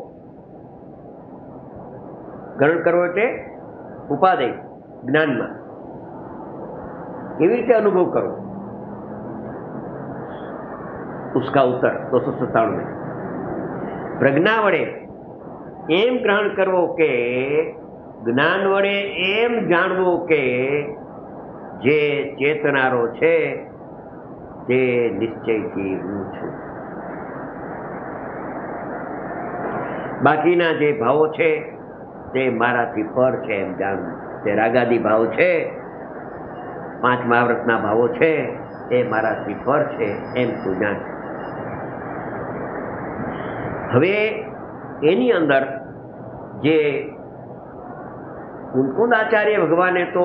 Speaker 2: ગ્રહણ કરવો એટલે ઉપાદેય જ્ઞાનમાં, કેવી રીતે અનુભવ કરવો? उसका उत्तर दो सौ सत्ताणु में प्रज्ञा वड़े एम ग्रहण करवो के ज्ञान वड़े एम जानवो के जे चेतनारो छे ते निश्चयथी हूँ छुं, बाकीना जे भावो छे ते माराथी पर छे एम जानवुं। ते रागादी भाव छे, पांच महाव्रतना भावो छे ए माराथी पर छे एम तू जाण। હવે એની અંદર જે કુંકુંદ આચાર્ય ભગવાને તો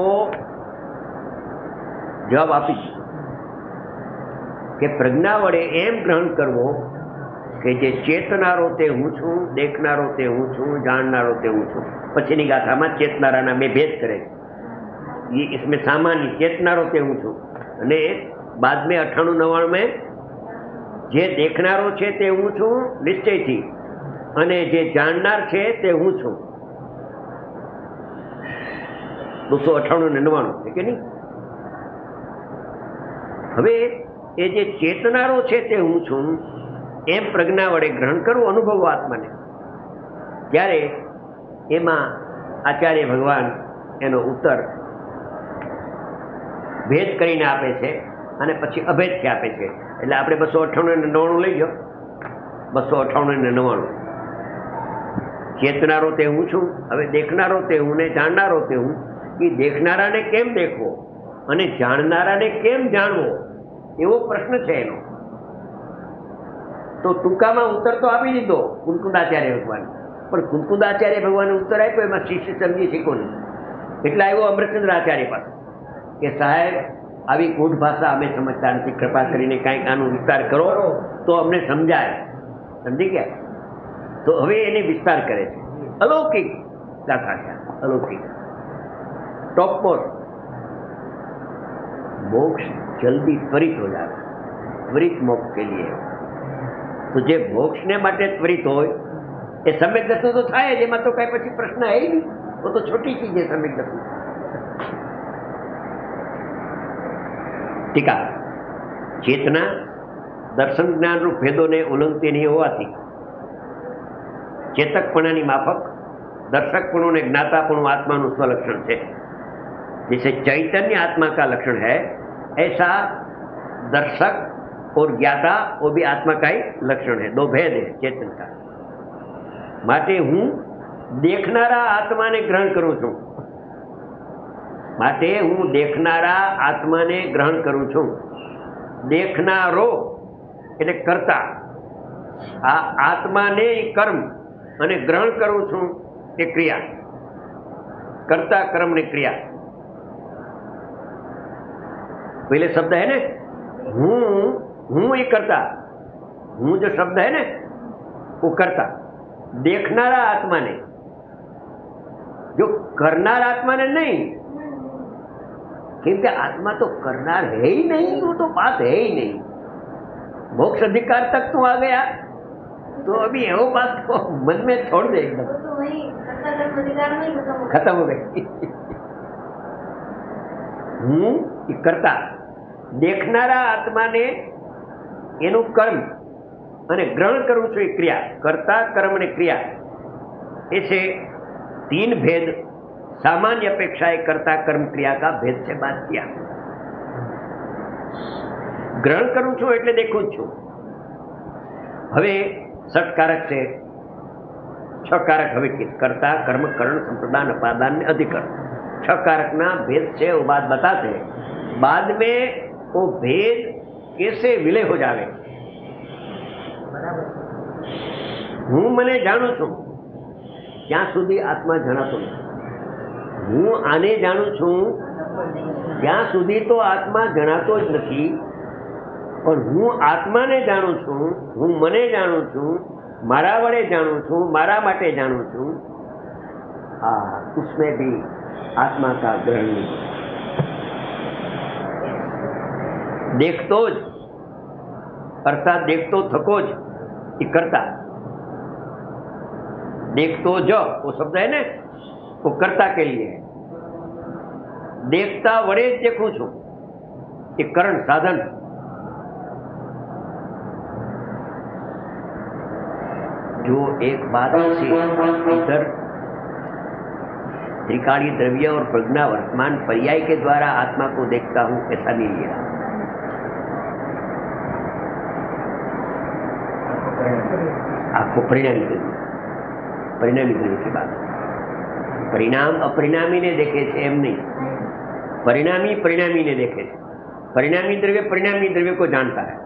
Speaker 2: જવાબ આપી દીધો કે પ્રજ્ઞા વડે એમ ગ્રહણ કરવો કે જે ચેતનારો તે હું છું, દેખનારો તે હું છું, જાણનારો તે હું છું। પછીની ગાથામાં ચેતનારાના બે ભેદ કરે છે। ये इसमें सामान्य चेतनारो ते हूँ छूं અને बाद में अठाणु नवाणु में जे देखनारो छे ते हूँ छूं निश्चयथी अने जे जाणनार छे ते हूँ छूं। दो सौ अठाणु ने नवाणु है के नहीं? हवे ए जे चेतनारो छे ते हूँ छूं एम प्रज्ञा वडे ग्रहण करवो, अनुभव आत्माने। ત્યારે એમાં આચાર્ય ભગવાન એનો ઉત્તર ભેદ કરીને આપે છે અને પછી અભેદથી આપે છે. એટલે આપણે બસો અઠ્ઠાણું ને નવ્વાણું લઈ ગયો. બસો અઠ્ઠાણું ને નવ્વાણું. ચેતનારો તે હું છું. હવે દેખનારો તે હું ને જાણનારો તે હું. એ દેખનારાને કેમ દેખવો અને જાણનારાને કેમ જાણવો એવો પ્રશ્ન છે એનો. તો ટૂંકામાં ઉત્તર તો આપી દીધો કુંકુદાચાર્ય ભગવાન, પણ કુંકુદાચાર્ય ભગવાને ઉત્તર આપ્યો એમાં શિષ્ય સમજી શીખો નહીં. એટલે આવ્યો અમૃતચંદ્ર આચાર્ય પાસે કે સાહેબ આવી ગૂઢ ભાષા અમે સમજતા નથી, કૃપા કરીને કાંઈક આનો વિસ્તાર કરો તો અમને સમજાય. સમજી ગયા? તો હવે એને વિસ્તાર કરે છે. અલૌકિક ગાથા છે, અલૌકિક टॉप मोस्ट. मोक्ष जल्दी त्वरित हो जाता है, त्वरित मोक्ष के लिए. तो जे मोक्ष ने માટે त्वरित હોય એ सम्यक दर्शन तो થાય જ, એમાં તો કઈ પછી પ્રશ્ન है ही नहीं. वो तो छोटी चीज है सम्यक दर्शन. ટીકા. ચેતના દર્શન જ્ઞાન રૂપ ભેદોને ઉલ્લંઘતી નહીં હોવાથી ચેતકપણાની માફક दर्शकपणों ने ज्ञातापणों आत्मा स्वलक्षण है. जैसे चैतन्य आत्मा का लक्षण है, ऐसा दर्शक और ज्ञाता वो भी आत्मा का ही लक्षण है. दो भेद है चेतन का. माटे हूँ देखनारा आत्मा ने ग्रहण करूँ छू. माटे हूँ देखनारा आत्मा ने ग्रहण करूँ छू. देखनारो એટલે કરતા, આ આત્માને કર્મ અને ગ્રહણ કરું છું એ ક્રિયા. कर्ता कर्म ने क्रिया. पहले शब्द है ना हूं, हूं ये करता. हूं जो शब्द है ना वो करता. देखनारा आत्मा ने, जो करनार आत्मा ने नहीं, क्योंकि आत्मा तो करनार है ही नहीं, वो तो बात है ही नहीं. मोक्ष अधिकार तक तू आ गया तो अभी वो बात को मन में छोड़ दे, एकदम खत्म हो गई. हूँ करता, देखनारा आत्मा ने एनु कर्म અને ગ્રહણ કરું છું એ ક્રિયા. કર્તા કર્મ અને ક્રિયા ऐसे तीन भेद सामान्य अपेक्षा है. कर्ता कर्म क्रिया का भेद से बात किया. ग्रहण करूं છું એટલે દેખું છું. હવે षटकारक से छ कारक હવે કે कर्ता कर्म करण संप्रदान अपादान ने अधिकरण छ कारक ना भेद से वो बात बताते हैं. बाद में वो भेद कैसे विलय हो जावे. हूँ मने जाणु छू ત્યાં સુધી આત્મા જણાતો નથી. હું આને જાણું છું ત્યાં સુધી તો આત્મા જણાતો જ નથી. પણ હું આત્માને જાણું છું, હું મને જાણું છું, મારા વડે જાણું છું, મારા માટે જાણું છું. આ उसमें भी आत्मा का ग्रहण नहीं. देखतो ज अर्थात देखतो थको ज ये करता. देखतो जो वो शब्द है ना वो कर्ता के लिए है. देखता वड़े देखूं छू ये करण साधन. जो एक बात से इधर त्रिकाली द्रव्य और प्रज्ञा वर्तमान पर्याय के द्वारा आत्मा को देखता हूं ऐसा नहीं लिया. आपको परिणामी द्रव्य, परिणामी द्रव्य की बात. परिणाम अपरिणामी ने देखे छे एम नहीं, परिणामी परिणामी ने देखे छे. परिणामी द्रव्य परिणामी द्रव्य को जानता है.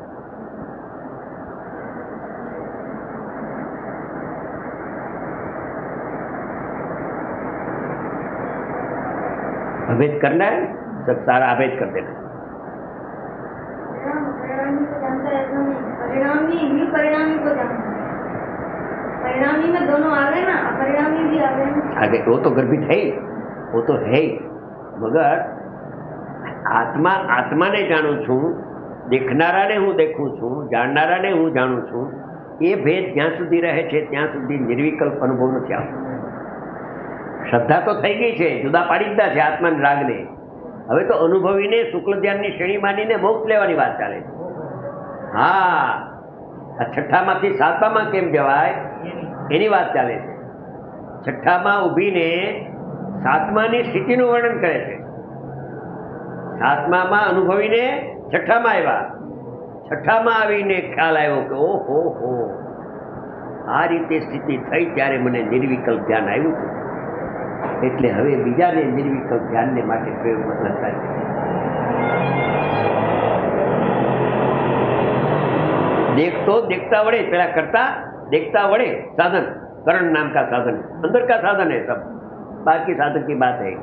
Speaker 2: अभेद करना है, सब सारा अभेद कर देना.
Speaker 4: परिणामी को जानता है ऐसा नहीं, परिणामी ही परिणामी को जानता है. परिणामी में दोनों आ गए ना, अपरिणामी भी आ गए.
Speaker 2: आगे वो तो गर्भित है ही, वो तो है ही. मगर आत्मा आत्मा ने जाणु छू, देखनारा ने हूँ देखूँ छू, जाननारा ने हूँ जाणु छू. ये भेद ज्यां सुधी रहे छे त्यां सुधी निर्विकल्प अनुभव नहीं आवतो. श्रद्धा तो थई गई है, जुदा पाड़ी दीधा है आत्मा राग ने. हवे तो अनुभवी ने शुक्ल ध्यान की श्रेणी मानी ने मोक्ष लेवानी बात चाले. हाँ छठ्ठा मांथी सातमा में केम जवाय एनी बात चाले छे. છઠ્ઠામાં ઊભીને સાતમાની સ્થિતિનું વર્ણન કરે છે. સાતમામાં અનુભવીને છઠ્ઠામાં આવ્યા, છઠ્ઠામાં આવીને ખ્યાલ આવ્યો કે ઓહો હો, આ રીતે સ્થિતિ થઈ ત્યારે મને નિર્વિકલ્પ ધ્યાન આવ્યું હતું, એટલે હવે બીજાને નિર્વિકલ્પ ધ્યાનને માટે પ્રયોગ થાય. देखतो देखता वड़े पहला करता देखता वड़े साधन करण नाम का साधन अंदर का साधन है, सब बाकी साधन की बात है.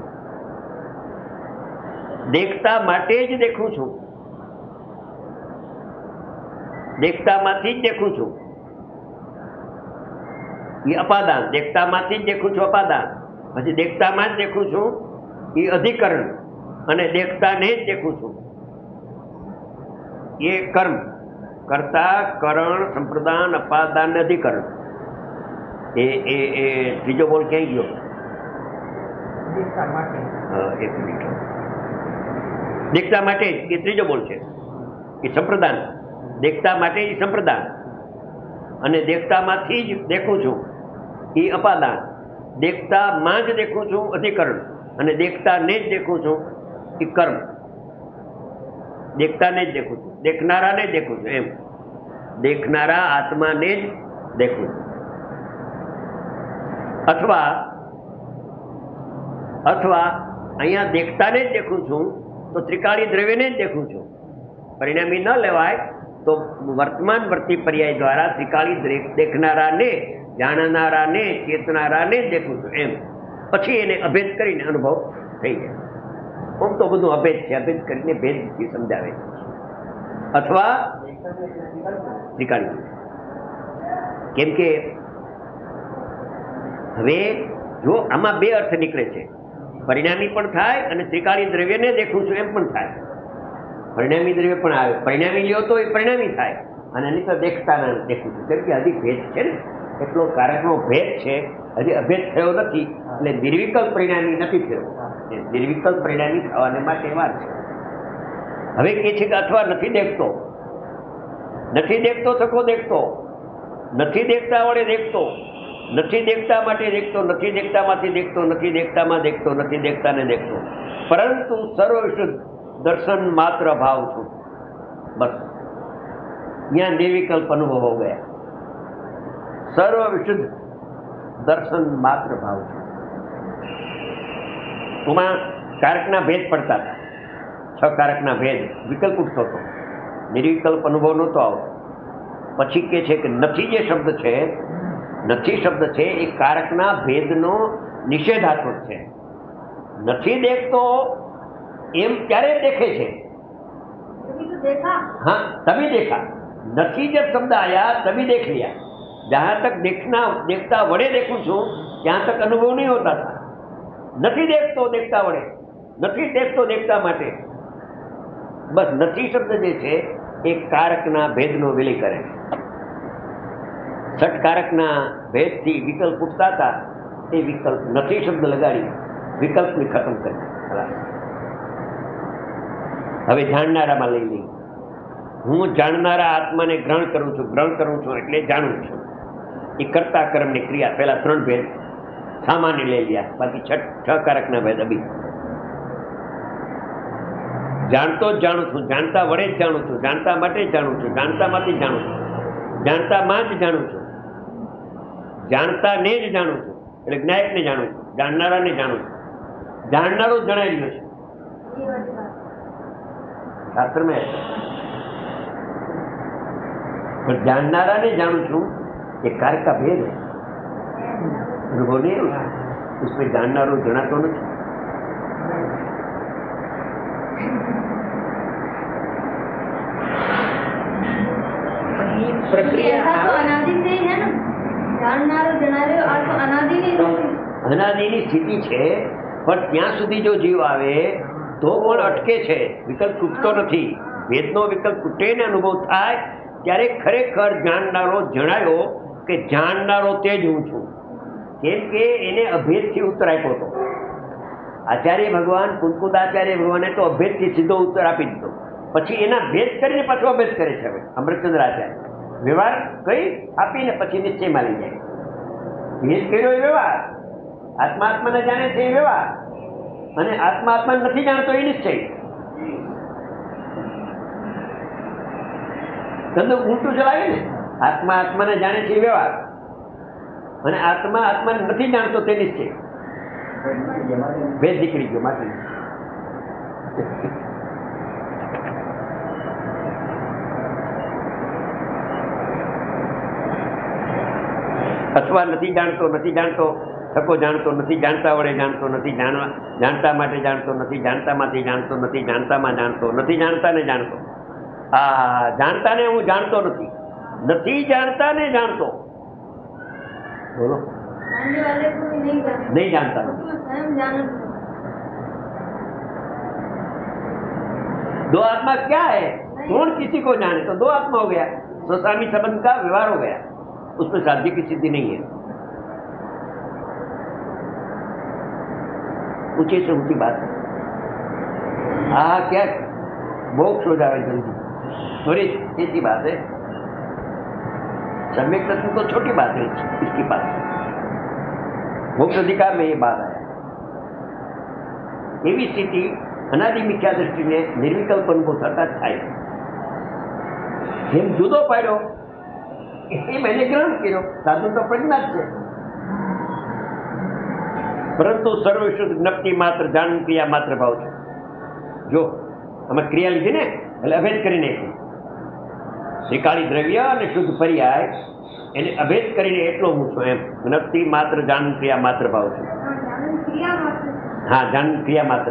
Speaker 2: देखता माटे ज देखूं छूं, देखता माथी ज देखूं छूं, ये अपादान. देखता माथी ज देखूं छूं अपादान, પછી દેખતામાં જ દેખું છું એ અધિકરણ, અને દેખતાને જ દેખું છું એ કર્મ. कर्ता करण संप्रदान अपादान अधिकरण ए ए ए तीजो बोल क्या गयो? एक मिनिट. देखता माटे ये तीजो बोल छे कि संप्रदान, देखता माटे ये संप्रदान, अने देखता माथी ज देखूं छूं ये अपादान, देखता मां ज देखूं छूं अधिकरण, अने देखता ने ज देखूं छूं ये कर्म. देखता ने ज देखूं छूं, देखनारा ने देखूं छूं, एम देखनारा आत्मा ने ज देखूं छूं. अथवा अथवा अहींया देखता ने ज देखूं छूं तो त्रिकाળી દ્રવ્ય ને જ देखूं छूं. परिणामी न लेवाय तो वर्तमान वर्ती पर्याय द्वारा त्रिकाળી देखनारा ने, जाणनारा ने, चेतनारा ने ज देखूं छूं, एम પછી એને અભેદ કરીને અનુભવ થઈ જાય. આમ તો બધું અભેદ છે, અભેદ કરીને ભેદથી સમજાવે છે. અથવા ત્રિકાળી, કેમ કે હવે જો આમાં બે અર્થ નીકળે છે, પરિણામી પણ થાય અને ત્રિકાળી દ્રવ્યને દેખું છું એમ પણ થાય. પરિણામી દ્રવ્ય પણ આવે, પરિણામી લ્યો તો એ પરિણામી થાય, અને એની તો દેખતા દેખું છું, કેમ કે હજી ભેદ છે ને, એટલો કારકનો ભેદ છે, હજી અભેદ થયો નથી, એટલે નિર્વિકલ્પ પરિણામી નથી થયો. નિર્વિકલ્પ પરિણામી થવાને માટે વાર છે. હવે કે છે કે અથવા નથી દેખતો, નથી દેખતો થકો દેખતો, નથી દેખતા વડે દેખતો, નથી દેખતા માટે દેખતો, નથી દેખતામાંથી દેખતો, નથી દેખતામાં દેખતો, નથી દેખતાને દેખતો, પરંતુ સર્વવિશુદ્ધ દર્શન માત્ર ભાવ છું. બસ यहाँ निर्विकल्प अनुभव हो गया. सर्व विशुद्ध दर्शन मात्र भाव છે. उमा कारकना भेद पड़ता था, छ कारकना भेद विकल्प उठतो હતો, નિર્વિકલ્પ અનુભવ નહોતો આવતો. પછી કે છે કે નથી જે શબ્દ છે, નથી શબ્દ છે એ કારકના ભેદનો નિષેધાત્મક છે. નથી દેખતો એમ ક્યારે દેખે છે? हाँ तभी देखा. नहीं जब शब्द आया तभी देख लिया. जहां तक देखना देखता वड़े देखूं छू ત્યાં तक अनुभव नहीं होता था. नहीं देखतो देखता वड़े, नहीं देखतो देखता माटे. बस नहीं शब्द जे छे एक कारकना भेदनो विलय करे. छठ कारकना भेदथी विकल्प उठता था, એ વિકલ્પ નથી શબ્દ લગાડી વિકલ્પને ખતમ કરી. હવે જાણનારામાં લઈ લઈએ. હું જાણનારા આત્માને ગ્રહણ કરું છું, ગ્રહણ કરું છું એટલે જાણું છું. એ કરતા કર્મની ક્રિયા. પહેલા ત્રણ ભેદ સામાન્ય લઈ લ્યા, બાકી છ છ કારકના ભેદ અભી. જાણતો જ જાણું છું, જાણતા વડે જ જાણું છું, જાણતા માટે જ જાણું છું, જાણતામાંથી જ જાણું છું, જાણતામાં જ જાણું છું, જાણતાને જ જાણું છું એટલે જ્ઞાયકને જાણું છું, જાણનારાને જાણું છું. જાણનારો જ જણાઈ રહ્યો છે શાસ્ત્રમાં. पर जाननारा ने जानू छू ये कारक का भेद है, अनुभव नहीं है उसमें. जाननारो जनातो नहीं.
Speaker 3: प्रक्रिया
Speaker 4: ऐसा तो अनादि से ही है ना, जाननारो जनारो आ तो अनादि ની
Speaker 2: અનાદિની સ્થિતિ છે, પણ ત્યાં સુધી જો જીવ આવે તો પણ અટકે છે, વિકલ્પ તૂટતો નથી. ભેદનો વિકલ્પ તૂટે ને અનુભવ થાય ત્યારે ખરેખર જાણનારો જણાયો કે જાણનારો તે જ હું છું. કેમ કે એને અભેદથી ઉત્તર આપ્યો હતો આચાર્ય ભગવાન. કુંકુદાચાર્ય ભગવાને તો અભેદથી સીધો ઉત્તર આપી દીધો, પછી એના ભેદ કરીને પાછો અભેદ કરે છે. હવે અમૃતચંદ્ર આચાર્ય વ્યવહાર કઈ આપીને પછી નિશ્ચયમાં લઈ જાય. ભેદ કર્યો એ વ્યવહાર, આત્મા આત્માને જાણે છે એ વ્યવહાર, અને આત્મા આત્માને નથી જાણતો એ નિશ્ચય. ધંધો ઊંટું ચલાવે ને, આત્મા આત્માને જાણે છે એ વ્યવહાર, અને આત્મા આત્માને નથી જાણતો તે નિશ્ચય. ભેદ નીકળી ગયો માટી. અથવા નથી જાણતો નથી જાણતો થકો જાણતો નથી, જાણતા વડે જાણતો નથી, જાણવા જાણતા માટે જાણતો નથી, જાણતામાંથી જાણતો નથી, જાણતામાં જાણતો નથી, જાણતાને જાણતો. આ જાણતાને હું જાણતો નથી, નથી જાણતાને જાણતો. બોલો.
Speaker 4: जानने वाले को भी नहीं जानते,
Speaker 2: नहीं जानता
Speaker 4: उसमें स्वयं जानत है।
Speaker 2: दो आत्मा क्या है, कौन किसी को जाने, तो दो आत्मा हो गया, स्वस्वामी संबंध का व्यवहार हो गया, उसमें साध्य की सिद्धि नहीं है. ऊंची से ऊंची बात है. हाँ क्या मोक्ष हो जाए जल्दी, थोड़ी ऐसी बात है. सम्यक तत्व तो छोटी बात है इसके पास. मोक्ष अधिकार में ये बात है. એવી સ્થિતિ અનાદિ મિથ્યા દ્રષ્ટિને નિર્વિકલ્પ અનુભવ થતા જ થાય. જેમ જુદો પાડ્યો એ મેં ગ્રહણ કર્યો, સાધુ તો પ્રજ્ઞા જ છે, પરંતુ સર્વશુદ્ધ જ્ઞપ્તિ માત્ર જાણ ક્રિયા માત્ર ભાવ છે. જો અમે ક્રિયા લીધી ને એટલે અભેદ કરી નાખી. શ્રીકાળી દ્રવ્ય અને શુદ્ધ પર્યાય એને અભેદ કરીને એટલો હું છું એમ. જ્ઞપ્તિ માત્ર જાણ ક્રિયા માત્ર ભાવ છે. હા, જાણ ક્રિયા માત્ર.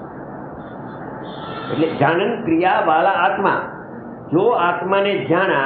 Speaker 2: એટલે જાણન ક્રિયા વાળા આત્મા, જો આત્માને જાણા,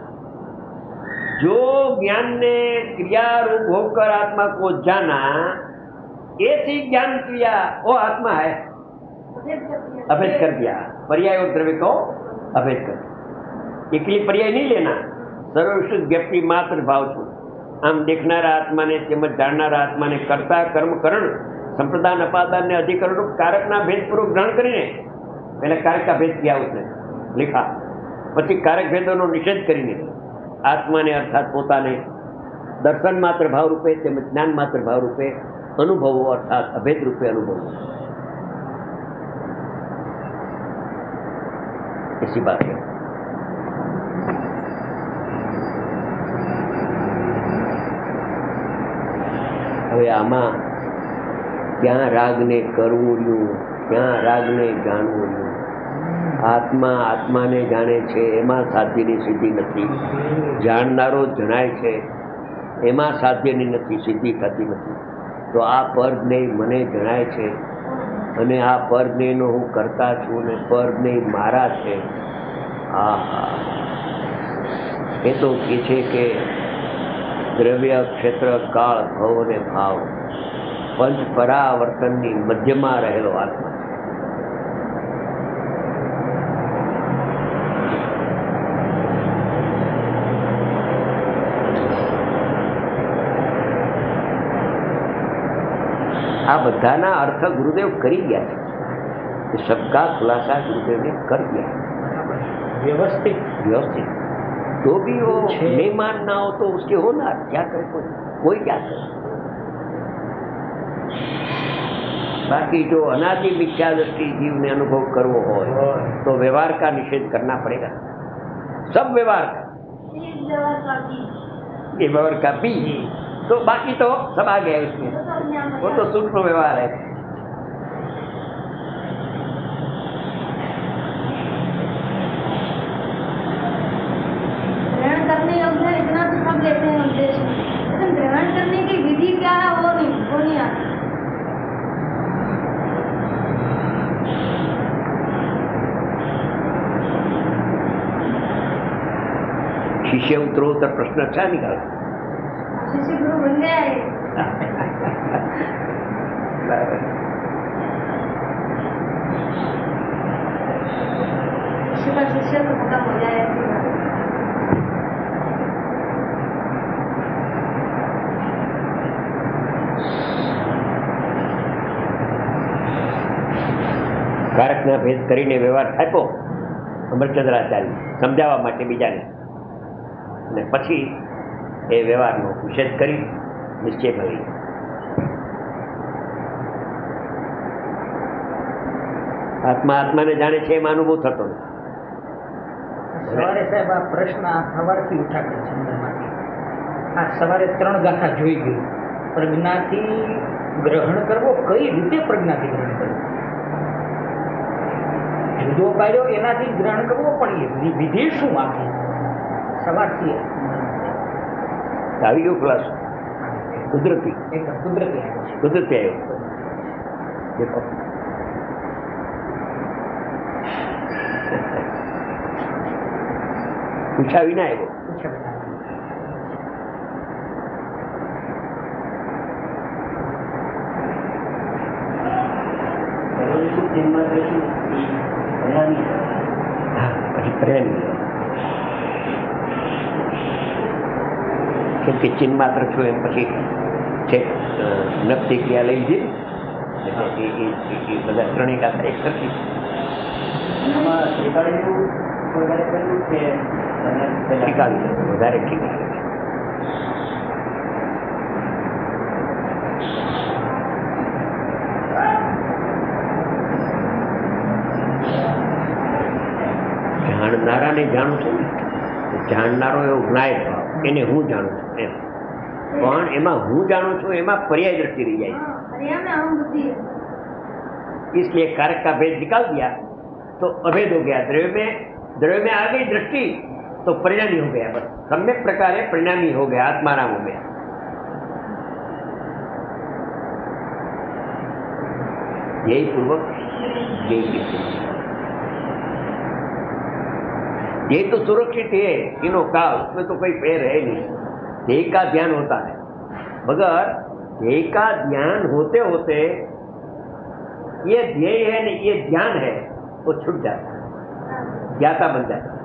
Speaker 2: जो ज्ञान ने क्रिया रूप होकर आत्मा को जाना, ऐसी ज्ञान क्रिया वो आत्मा है, अभेद कर दिया. पर्याय और द्रव्य को अभेद कर दिया. एकली पर्याय नहीं लेना, सर्वशुद्ध व्यक्ति मात्र भाव छू. आम देखनारा आत्मा ने तेमज जाणनारा आत्मा ने कर्ता कर्म करण संप्रदान अपादान ने अधिकरण रूप कारक ना भेद पूर्वक ग्रहण करीने पहले कारक का भेद किया उसने लिखा, પછી कारक भेदों નો નિષેધ કરીને આત્માને અર્થાત પોતાને દર્શન માત્ર ભાવ રૂપે તેમજ જ્ઞાન માત્ર ભાવ રૂપે અનુભવો, અર્થાત અભેદ રૂપે અનુભવો. ऐसी बात है. હવે આમાં ક્યાં રાગને કરવું રહ્યું, ક્યાં રાગને જાણવું રહ્યું. આત્મા આત્માને જાણે છે એમાં સાધ્યની સિદ્ધિ નથી. જાણનારો જણાય છે એમાં સાધ્યની નથી, સિદ્ધિ થતી નથી. તો આ પરજ્ઞેય મને જણાય છે અને આ પરજ્ઞેયનો હું કરતા છું ને પરજ્ઞેય મારા છે. હા હા, એ તો કહે છે કે દ્રવ્ય ક્ષેત્ર કાળ ભવ અને ભાવ પંચ પરાવર્તનની મધ્યમાં રહેલો આત્મા. આ બધાના અર્થ ગુરુદેવ કરી ગયા છે. सबका खुलासा गुरुदेव ने कर दिया व्यवस्थित व्यवस्थित. तो भी वो मेहमान ना हो तो उसके होना क्या करे, कोई कोई क्या करे. बाकी जो अनादि मिथ्या दृष्टि जीव ने अनुभव करवो हो तो व्यवहार का निषेध करना पड़ेगा. सब व्यवहार का, ये व्यवहार का भी, तो बाकी तो सब आ गया उसमें. वो तो सूक्ष्म व्यवहार है.
Speaker 4: ग्रहण करने योग्य है इतना तो सब लेते हैं उपदेश में, लेकिन ग्रहण करने की विधि क्या है वो नहीं वो नहीं आती.
Speaker 2: शिष्य उत्तरोत्तर प्रश्न अच्छा निकाला.
Speaker 4: शिष्य गुरु बन गया है. शिष्य का शिष्य तो खत्म हो जाए ऐसी बात.
Speaker 2: કારકના ભેદ કરીને વ્યવહાર થાપ્યો અમરચંદ્રાચાર્ય સમજાવવા માટે બીજાને, અને પછી એ વ્યવહારનો નિષેધ કરી નિશ્ચય ભરી. આત્મા આત્માને જાણે છે એમાં અનુભવ થતો નથી.
Speaker 3: સવારે સાહેબ આ પ્રશ્ન સવારથી ઉઠા કરે છે અંદરમાંથી. આ સવારે ત્રણ ગાથા જોઈ ગયું. પ્રજ્ઞાથી ગ્રહણ કરવો, કઈ રીતે પ્રજ્ઞાથી ગ્રહણ કરવું? જુદો પાડ્યો એનાથી ગ્રહણ કરવો, પણ એ વિધિ શું આખી સવારથી
Speaker 2: આવી ગયો ક્લાસ કુદરતી
Speaker 3: એકદમ કુદરતી આવ્યો છે.
Speaker 2: કુદરતી આવ્યો. દેખો પૂછા વિના આવ્યો.
Speaker 3: પૂછ્યા વિના.
Speaker 2: પછી પ્રેમ, કેમ કે ચિન્હ માત્ર છું એમ પછી છે નફતી ક્રિયા લઈ લીધી એ બધા ત્રણેય ગાથા એક સરખી. ઠીકાવી વધારે ઠીકાવી. જાણનારાને જાણું છું, જાણનારો એવો જ્ઞાય ભાવ, એને હું જાણું છું એમ. પણ એમાં હું જાણું છું એમાં पर्याय दृष्टि रह जाए, इसलिए कारक का भेद निकाल दिया तो अभेद हो गया. द्रव्य में द्रव्य में आ गई दृष्टि तो परिणामी हो गया. बस सम्यक प्रकार है परिणामी हो गया, आत्माराम हो गया. यही पूर्वक यही ये तो सुरक्षित है तीनों काल, उसमें तो कोई फेर है नहीं. ध्येय का ध्यान होता है, मगर ध्येय का ध्यान होते होते ये ध्येय है नहीं ये ध्यान है वो छूट जाता है, ज्ञाता बन जाता है.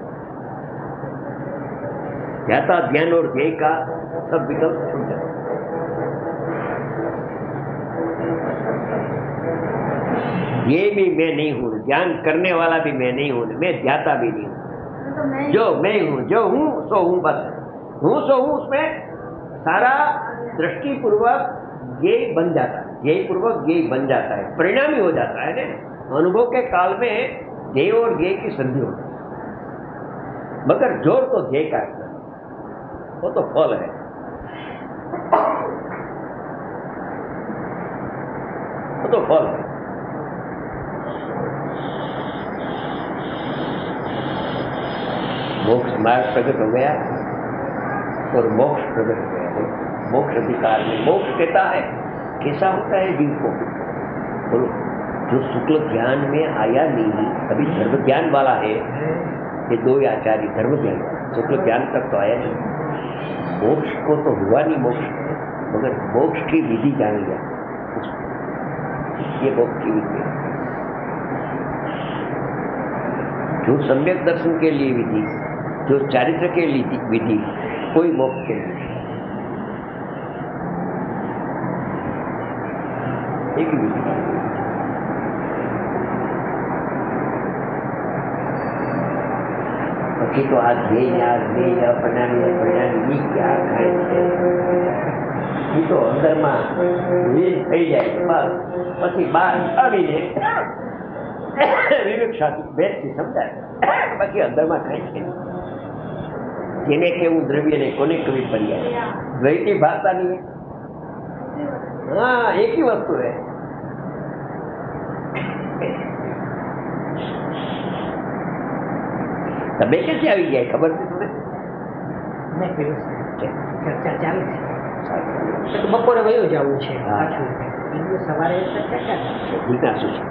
Speaker 2: ज्ञाता ध्यान और ध्येय का सब विकल्प छूट जाता है. ये भी मैं नहीं हूँ, ध्यान करने वाला भी मैं नहीं हूँ, मैं ध्याता भी नहीं हूँ. जो मैं हूँ, जो हूँ सो हूँ, बस हूँ सो हूँ, उसमें सारा दृष्टि पूर्वक ज्ञेय बन जाता है, ज्ञेय पूर्वक ज्ञेय बन जाता है, परिणामी हो जाता है ना. अनुभव के काल में ध्येय और ज्ञेय की संधि होती है, मगर जोर तो ध्येय का है, वो तो फल है. वो तो फल है. मोक्ष मार्ग प्रकट हो गया और मोक्ष प्रकट हो गया. मोक्ष अधिकार में मोक्ष कहता है कैसा होता है जीव को, बोलो जो शुक्ल ज्ञान में आया नहीं, अभी धर्म ज्ञान वाला है, ये दो आचार्य धर्म ज्ञान, शुक्ल ज्ञान तक तो आया नहीं. मोक्ष को तो हुआ नहीं मोक्ष, मगर मोक्ष की विधि जान लिया, ये मोक्ष की विधि. जो सम्यक दर्शन के लिए विधि, जो चारित्र के लिए विधि, कोई मोक्ष के लिए एक ही विधि. પછી તો આ ધ્યેય આ ધ્યેય પરિણામી પરિણામી ક્યાં ખાય છે એ તો અંદરમાં લીન થઈ જાય. બસ પછી બહાર આવીને વિવેક સાથી ભેદથી સમજાય, બાકી અંદરમાં ખાય છે. જેને કેવું દ્રવ્ય ને કોને કવિ પર્યાય, દ્વૈતી ભાષા नहीं है. हाँ एक ही वस्तु है. તમે ક્યાંથી આવી ગયા ખબર છે તમને?
Speaker 3: મેં કહ્યું ચર્ચા ચાલે છે તો બપોરે વયો જવું છે પાછું, બીજું સવારે ચર્ચા ચાલે છે.
Speaker 2: જીજ્ઞાસુ છે.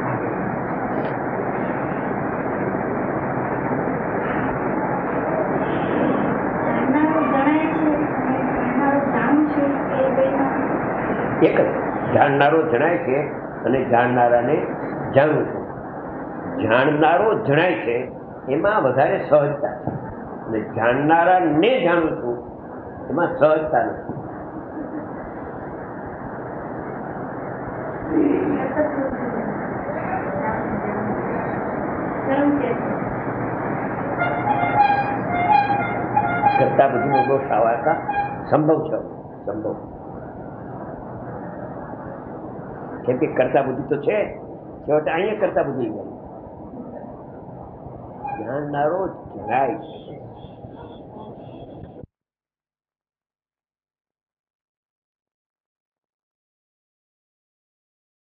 Speaker 2: એક જ જાણનારો જણાય છે અને જાણનારાને જાણું છું. જાણનારો જણાય છે એમાં વધારે સહજતા છે, અને જાણનારાને જાણું છું એમાં સહજતા નથી. કરતા બધું દોષ આવા સંભવ છે, સંભવ. કેમ કે કરતા બુદ્ધિ તો છે છેવટે અહીંયા કરતા બધી ગયું જાણનારો જરાય